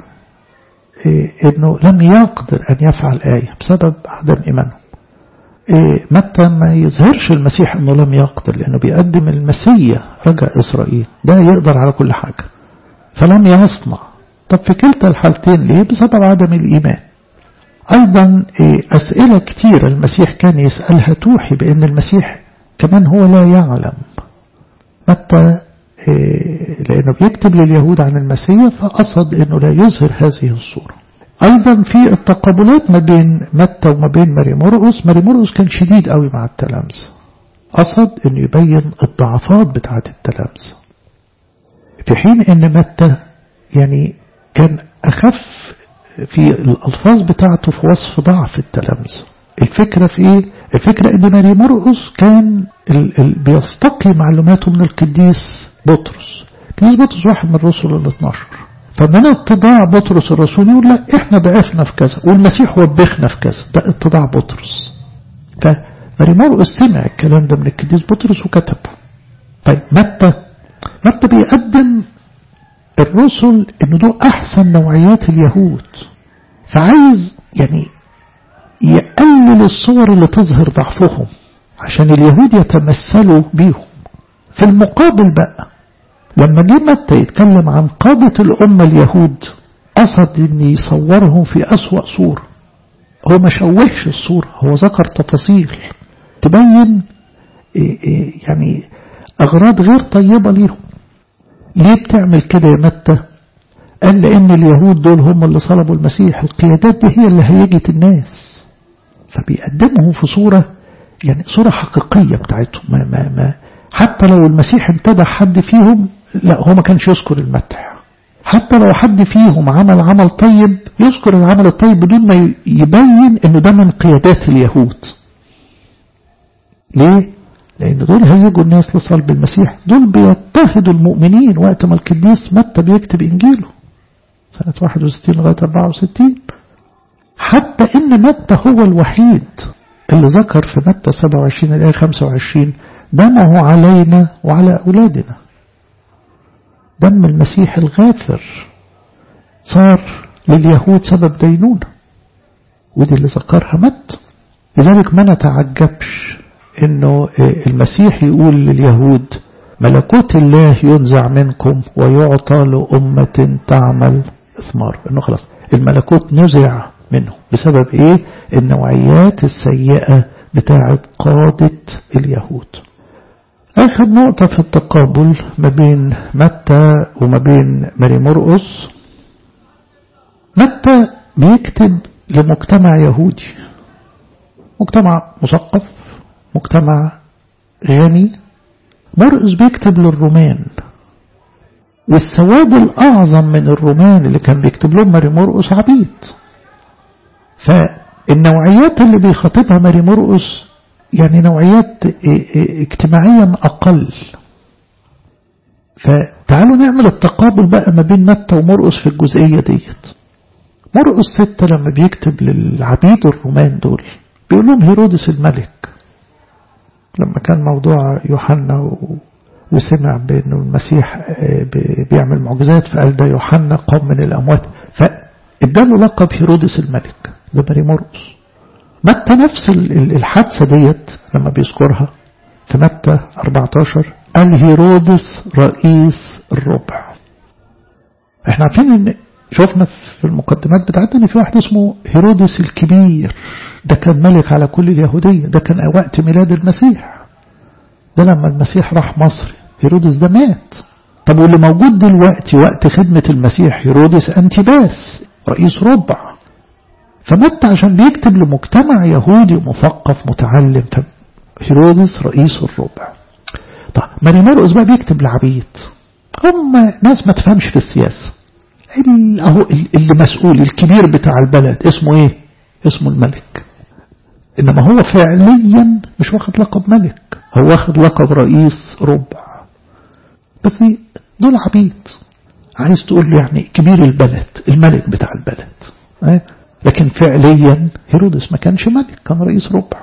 إنه لم يقدر أن يفعل آية بسبب عدم إيمانه. متى ما يظهرش المسيح أنه لم يقدر، لأنه بيقدم المسيح رجاء إسرائيل، ده يقدر على كل حاجة، فلم يصنع. طب في كلتا الحالتين ليه؟ بسبب عدم الإيمان. أيضا أسئلة كتيرة المسيح كان يسألها توحي بأن المسيح كمان هو لا يعلم. متى لأنه بيكتب لليهود عن المسيح، فقصد أنه لا يظهر هذه الصورة. أيضا في التقابلات ما بين متى وما بين ماري مرقس، ماري مرقس كان شديد قوي مع التلامذة، قصد أنه يبين الضعفات بتاعة التلامذة، في حين أن متى يعني كان أخف في الألفاظ بتاعته في وصف ضعف التلامذة. الفكرة في إيه؟ الفكرة أن ماري مرقس كان بيستقي معلوماته من القديس بطرس. القديس بطرس واحد من الرسل ال12، فمن اتضاع بطرس الرسول يقول لا احنا ضعفنا في كذا والمسيح وبخنا في كذا، ده اتضاع بطرس. فماري مرقس سمع الكلام ده من القديس بطرس وكتبه. طيب متى بيقدم الرسل انه دول احسن نوعيات اليهود، فعايز يعني يقلل الصور اللي تظهر ضعفهم عشان اليهود يتمثلوا بيهم. في المقابل بقى لما جه متى يتكلم عن قادة الأمة اليهود، قصد ان يصورهم في أسوأ صورة. هو ما شوهش الصورة، هو ذكر تفاصيل تبين يعني أغراض غير طيبة ليهم. ليه بتعمل كده يا متى؟ قال لأن اليهود دول هم اللي صلبوا المسيح، القيادات دي هي اللي هيجت الناس، فبيقدمهم في صورة يعني صورة حقيقية بتاعتهم. ما حتى لو المسيح امتدح حد فيهم، لا هو ما كانش يذكر المدح. حتى لو حد فيهم عمل طيب، يذكر العمل الطيب بدون ما يبين انه ده من قيادات اليهود. ليه؟ لان دول هيجوا الناس لصلب المسيح، دول بيضطهدوا المؤمنين وقت ما القديس متى بيكتب انجيله سنة 61 لغاية 64. حتى ان متى هو الوحيد اللي ذكر في متى 27 الآية 25 دمه علينا وعلى أولادنا. دم المسيح الغافر صار لليهود سبب دينونة، ودي اللي ذكرها متى. لذلك ما نتعجبش انه المسيح يقول لليهود ملكوت الله ينزع منكم ويعطى لأمة تعمل إثمار، انه خلاص الملكوت نزع منه بسبب ايه؟ النوعيات السيئة بتاعة قادة اليهود. آخر نقطة في التقابل ما بين متى وما بين ماري مرقس، متى بيكتب لمجتمع يهودي، مجتمع مثقف، مجتمع غني. مرقس بيكتب للرومان، والسواد الأعظم من الرومان اللي كان بيكتب لهم ماري مرقس عبيد. فالنوعيات اللي بيخاطبها ماري مرقس يعني نوعيات اجتماعيا أقل. فتعالوا نعمل التقابل بقى ما بين متى ومرقس في الجزئية ديت. مرقس 6 لما بيكتب للعبيد الرومان دول بيقول لهم هيرودس الملك لما كان موضوع يوحنا وسمع بأنه المسيح بيعمل معجزات فقال ده يوحنا قام من الأموات، فاداله لقب هيرودس الملك. ده ماري مرقس. متى نفس الحادثة ديت لما بيذكرها في متى 14 قال هيرودس رئيس الربع. احنا عارفين ان شوفنا في المقدمات بتاعتنا ان في واحد اسمه هيرودس الكبير، ده كان ملك على كل اليهودية، ده كان وقت ميلاد المسيح. ده لما المسيح راح مصر هيرودس ده مات. طب واللي موجود دلوقتي وقت خدمة المسيح هيرودس أنتيباس رئيس ربع. فمتى عشان بيكتب لمجتمع يهودي مثقف متعلم، هيرودس رئيس الربع. طب ماري مرقس بقى بيكتب لعبيد، هم ناس ما تفهمش في السياسة. اهو اللي مسؤول الكبير بتاع البلد اسمه ايه؟ اسمه الملك. انما هو فعليا مش واخد لقب ملك، هو واخد لقب رئيس ربع. بس دول عبيد، عايز تقول له يعني كبير البلد، الملك بتاع البلد. لكن فعليا هيرودس ما كانش ملك، كان رئيس ربع.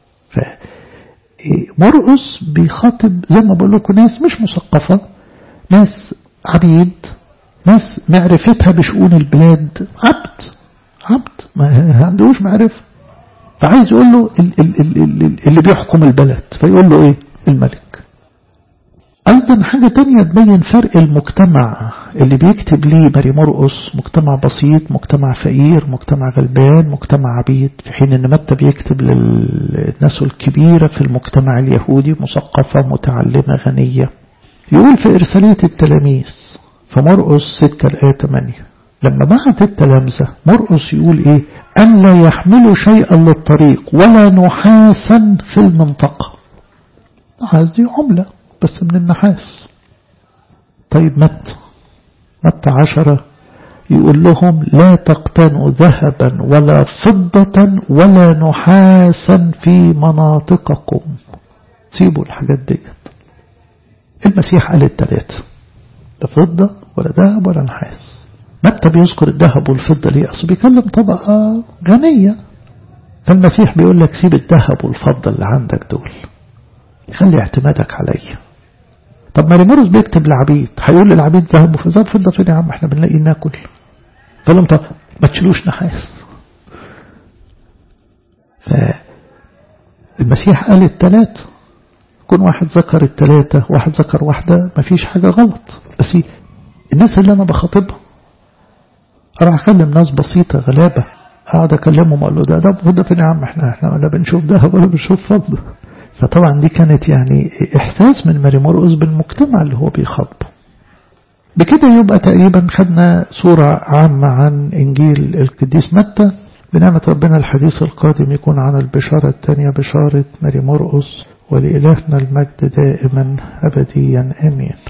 فمرقس بيخاطب زي ما بقول لكم ناس مش مثقفة، ناس عبيد، ناس معرفتها بشؤون البلاد عبد ما عندوش معرفة. فعايز يقول له اللي بيحكم البلد، فيقول له ايه؟ الملك. ايضا حاجة تانية تبين فرق المجتمع اللي بيكتب ليه ماري مرقس، مجتمع بسيط، مجتمع فقير، مجتمع غلبان، مجتمع عبيد، في حين ان متى بيكتب للناس الكبيرة في المجتمع اليهودي، مثقفة متعلمة غنية. يقول في إرسالية التلاميذ في مرقس 6:8 لما بعت التلامذة مرقس يقول ايه؟ أن لا يحملوا شيئا للطريق ولا نحاسا في المنطقة. نحاس دي عملة بس من النحاس. طيب متى 10 يقول لهم لا تقتنوا ذهبا ولا فضة ولا نحاسا في مناطقكم. سيبوا الحاجات ديت. المسيح قال الثلاثة، لا فضة ولا ذهب ولا نحاس. متى بيذكر الذهب والفضة ليه؟ أصل بيكلم طبقة غنية. فالمسيح بيقول لك سيب الذهب والفضة اللي عندك دول، خلي اعتمادك عليا. طب ماري مرقس بيكتب للعبيد، هيقول للعبيد ذهب وفضة فين يا عم؟ احنا بنلاقي ناكل. قال لهم طب ما تشيلوش نحاس. فالمسيح قال الثلاثة، كون واحد ذكر الثلاثة واحد ذكر واحدة مفيش حاجة غلط. بس الناس اللي أنا بخاطبها أروح أكلم ناس بسيطة غلابة، أقعد أكلمهم أقول له ده فضة فين يا عم؟ احنا ولا بنشوف ذهب ولا بنشوف فضة. فطبعا دي كانت يعني إحساس من ماري مرقس بالمجتمع اللي هو بيخاطبه. بكده يبقى تقريبا خدنا صورة عامة عن إنجيل القديس متى. بنعمة ربنا الحديث القادم يكون عن البشارة الثانية، بشارة ماري مرقس، ولإلهنا المجد دائما أبديا آمين.